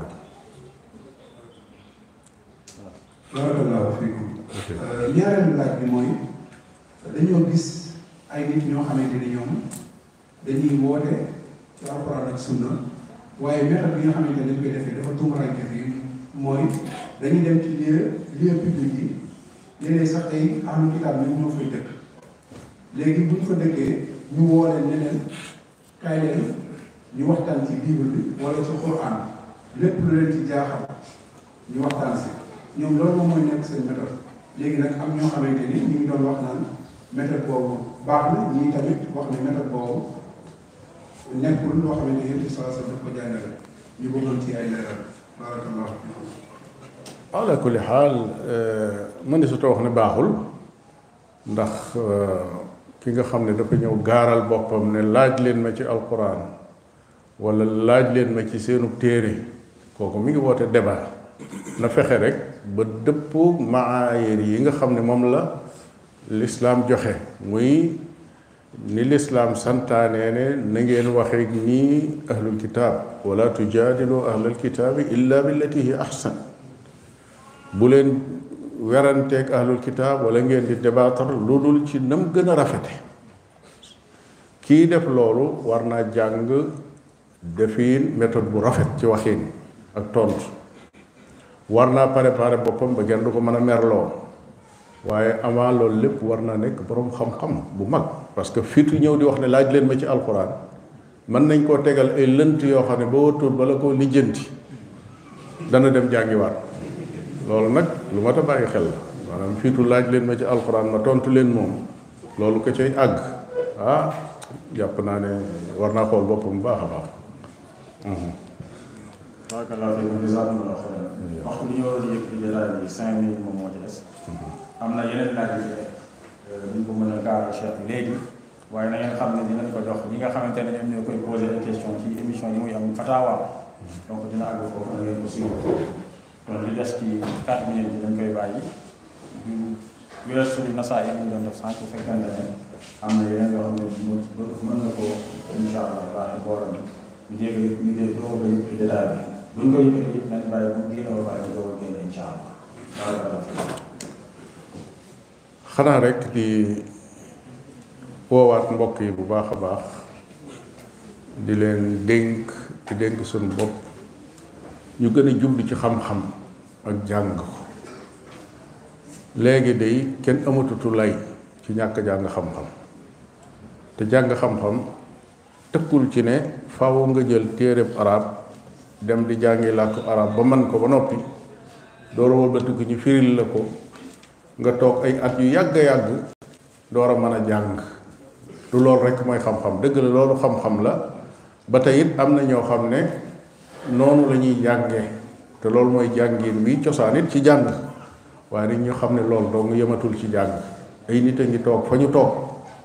barakallahu fiikum. ñaareelu laaj bi mooy dañoo gis ay nit ñoo xamante ni ñoom dañuy woote ci alxuraan ak sunna waaye méthode bi nga xamante ne dañ koy defee dafa tumuraanke fii mooy dañuy dem ci lieu public yi léeg-léeg sax ay ahlul kitaab ñoom ñoo fay dëkk léegi bu ñu fa dëkkee ñu woo leen ne leen kaay leen ñu waxtaan ci bible bi wala ci Quran lépp lu leen ci jaaxal ñu waxtaan si ñoom loolu moom mooy nekk seen méthode. léegi nag am ñoo xamante ni ñu ngi doon wax naan méthode boobu baax na ñii tamit wax ne méthode boobu nekkul loo xamante ni yëpp saa daf ko jàngale ñu bëggoon ci ay leeral barakallahu fiikum. ala kulli xaal mën na su ta wax ne baaxul ndax ki nga xam ne dafa ñëw gaaral boppam ne laaj leen ma ci alquran wala laaj leen ma ci seenu téere kooku mi ngi woote débat na fexe rek ba dëppoo maayir yi nga xam ne moom la lislaam joxe muy ni lislaam santaanee ne na ngeen waxee nii ahlul kitaab wala tujaadilu ahlal kitaabi illa billati hi ahsan bu leen weranteeg ahlul kitaab wala ngeen di débattre lu dul ci nam gën a rafete kii def loolu war naa jàng defiin méthode bu rafet ci waxin ak tontu war naa préparer boppam ba kenn du ko mën a merloo waaye avant loolu lépp war naa nekk boroom xam-xam bu mag parce que fitu ñëw di wax ne laaj leen ma ci alxuraan mën nañ koo tegal ay lënt yoo xam ne ba watul bala koo lijjanti dana dem jàngiwaat loolu nag lu mat a bàyyi xel la maanaam fitu laaj leen ma ci alxuraan ma tontu leen moom loolu ko cay àgg jàpp naa ne war naa xool boppam bu baax a baax. barakallahu fiikum jazakumullahu xayran waxtu bi ñu war a yëg di jotaay bi 5 minutes moom moo ci des am na yeneen laaj yu ñu ko mën a gaaral Cheikh léegi waaye na ngeen xam ne dinañ ko jox ñi nga xamante ne ñoom ñoo koy posé ay question ci émission yi muy am fatawa donc dina àgg foofu na ngeen ko suivre kon li des ci 4 minutes bi dañ koy bàyyi du weesu nasaa yi ñu doon def sànq bu fekkente ne am na yeneen yoo xam ne mën na ko incha allah baax booram ñu dégg doo ko yëg ci détail bi buñ ko yëg it nañ bàyyi bu génn ba bàyyi doo ko génne incha allah. xanaa rek di woowaat mbokk yi bu baax a baax di leen dénk suñu bopp ñu gën a jublu ci xam-xam ak jàng ko léegi day kenn amatutu lay ci ñàkk jàng xam-xam te jàng xam-xam tëkkul ci ne faaw nga jël téereb arab dem di jàngi làkku arab ba man ko ba noppi door a wëlbatiku ñu firil la ko nga toog ay at yu yàgg yàgg door a mën a jàng du loolu rekk mooy xam-xam dëgg la loolu xam-xam la ba tey it am na ñoo xam ne noonu la ñuy jànge te loolu mooy jàngin wi cosaan it ci jàng waaye nit ñu xam ne loolu doo nga yematul ci jàng ay nit a ngi toog fa ñu toog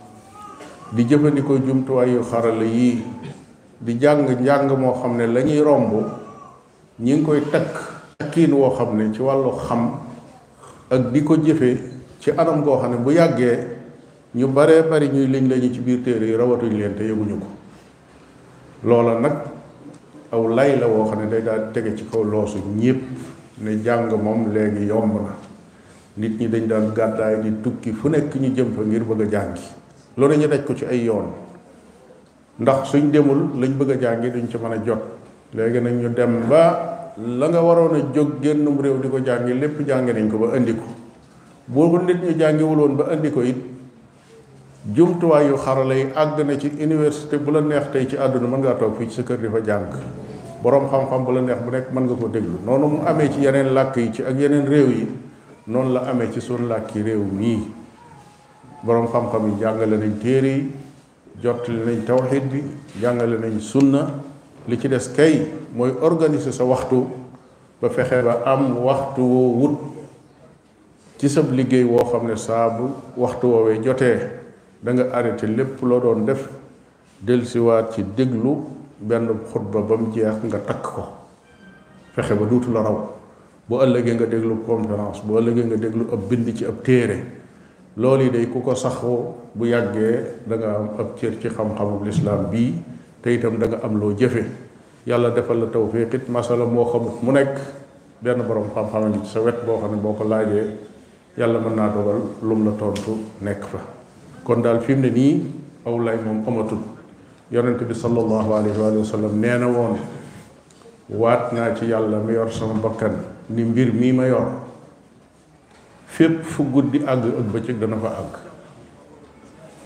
di jëfandikoo jumtuwaay yu xarala yii di jàng njàng moo xam ne la ñuy romb ñi ngi koy takkiin woo xam ne ci wàllu xam ak di ko jëfe ci anam goo xam ne bu yàggee ñu baree bari ñuy liñ lañu ci biir téere yi rawatuñ leen te yëguñu ko loola nag aw lay la woo xam ne day daal tege ci kaw loosu ñépp ne jàng moom léegi yomb na nit ñi dañ daan gàddaay di tukki fu nekk ñu jëm fa ngir bëgg a jàngi loolu ñu daj ko ci ay yoon ndax suñ demul lañ bëgg a jàngi duñ ci mën a jot léegi nag ñu dem ba la nga waroon a jóg génnum réew di ko jàngi lépp jàngi nañ ko ba indi ko boo nit ñu jàngiwul woon ba indi ko it jumtuwaay yu xarala yi àgg na ci université bu la neex tey ci àdduna mën ngaa toog fii ci sa kër di fa jàng boroom xam-xam bu la neex bu nekk mën nga ko déglu noonu mu amee ci yeneen làkk yi ci ak yeneen réew yi noonu la amee ci suñu làkki réew mii boroom xam-xam yi jàngale nañ téere yi jottali nañ tawxiid bi jàngale nañ sunna li ci des kay mooy organiser sa waxtu ba fexe ba am waxtu woo wut ci sab liggéey woo xam ne saa bu waxtu woowee jotee da nga arrêté lépp loo doon def dellusiwaat ci déglu benn xutba ba mu jeex nga takk ko fexe ba duutu la raw bu ëllëgee nga déglu conférence bu ëllëgee nga déglu ab bind ci ab téere loolu yi day ku ko saxoo bu yàggee da nga am ab cër ci xam-xamu lislaam bii te itam da nga am loo jëfe yàlla defal la tawfiq it masala moo xamut mu nekk benn borom xam-xam ci sa wet boo xam ne boo ko laajee yàlla mën naa dogal lum la tontu nekk fa kon daal fi mu ne nii aw lay moom amatul yonent bi sallallahu alayhi wa sallam nee na woon waat naa ci yàlla mi yor sama bakkan ni mbir mii ma yor fépp fu guddi àgg ak bëccëg dana fa àgg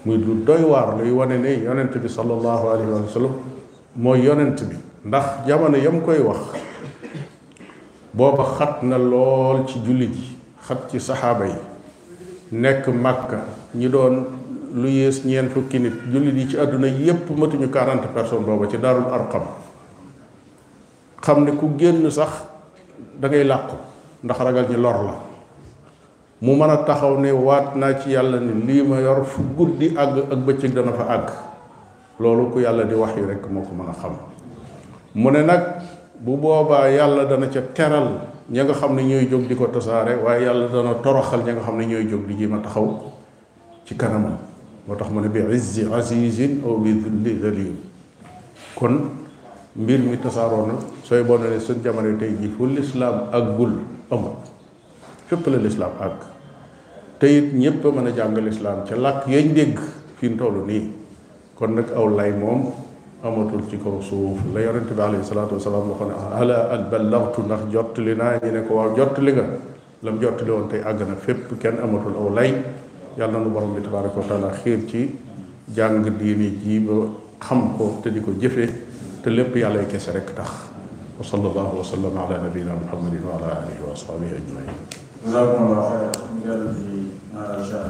muy lu doy waar luy wane ne yonent bi sallallahu alayhi wa sallam mooy yonent bi. ndax jamono yam koy wax booba xat na lool ci jullit yi xat ci saxaaba yi nekk Makka ñi doon lu yées ñeent fukki nit jullit yi ci àdduna yépp matuñu 40 personnes booba ci Daarul Arqam xam ne ku génn sax da ngay làqu ndax ragal ñi lor la mu mën a taxaw ne waat naa ci yàlla ne lii ma yor fu guddi àgg ak bëccëg dana fa àgg loolu ku yàlla di wax yu rekk moo ko mën a xam mu ne nag bu boobaa yàlla dana ca teral ña nga xam ne ñooy jóg di ko tasaare waaye yàlla dana toroxal ña nga xam ne ñooy jóg di jéem a taxaw ci kanamam moo tax mu ne bi izzi azizin aw bi dhulli dhalil kon mbir mi tasaaroo na sooy boo ne suñ jamono tey ji fu lislaam àggul amul fépp la lislaam àgg te it ñépp a mën a jàng lislaam ca làkk yañ dégg fi mu toll nii kon nag aw lay moom amatul ci kaw suuf la yonente bi alayhi salaatu wasalaam waxoon ne ala al ballagtu ndax jottali naa ñu ne ko waaw jottali nga lam jottali woon tey àgg na fépp kenn amatul aw lay yàlla na nu borom bi tabaraka wa taala xiir ci jàng diini ji ba xam ko te di ko jëfe te lépp yàlla ay kese rek tax wa sallallahu wa sallam ala nabiyina muhammadin wa ala alihi wa ashabihi ajmain jazakumullahu xayran ñu dellu ci macha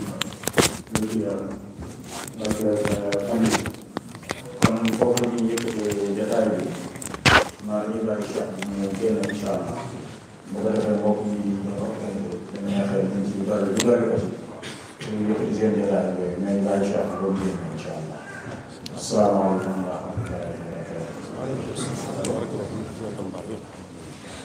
allah kon foofu la ñuy yëkkatee jotaay bi maa ngi bàyyi Cheikh bi mu génn incha allah bu ko defee mbokk yi dañu neexee ñu ci bari du bari aussi ñu yëkkati seen jotaay bi mais ñu bàyyi Cheikh bi ba mu génn incha allah asalaamaaleykum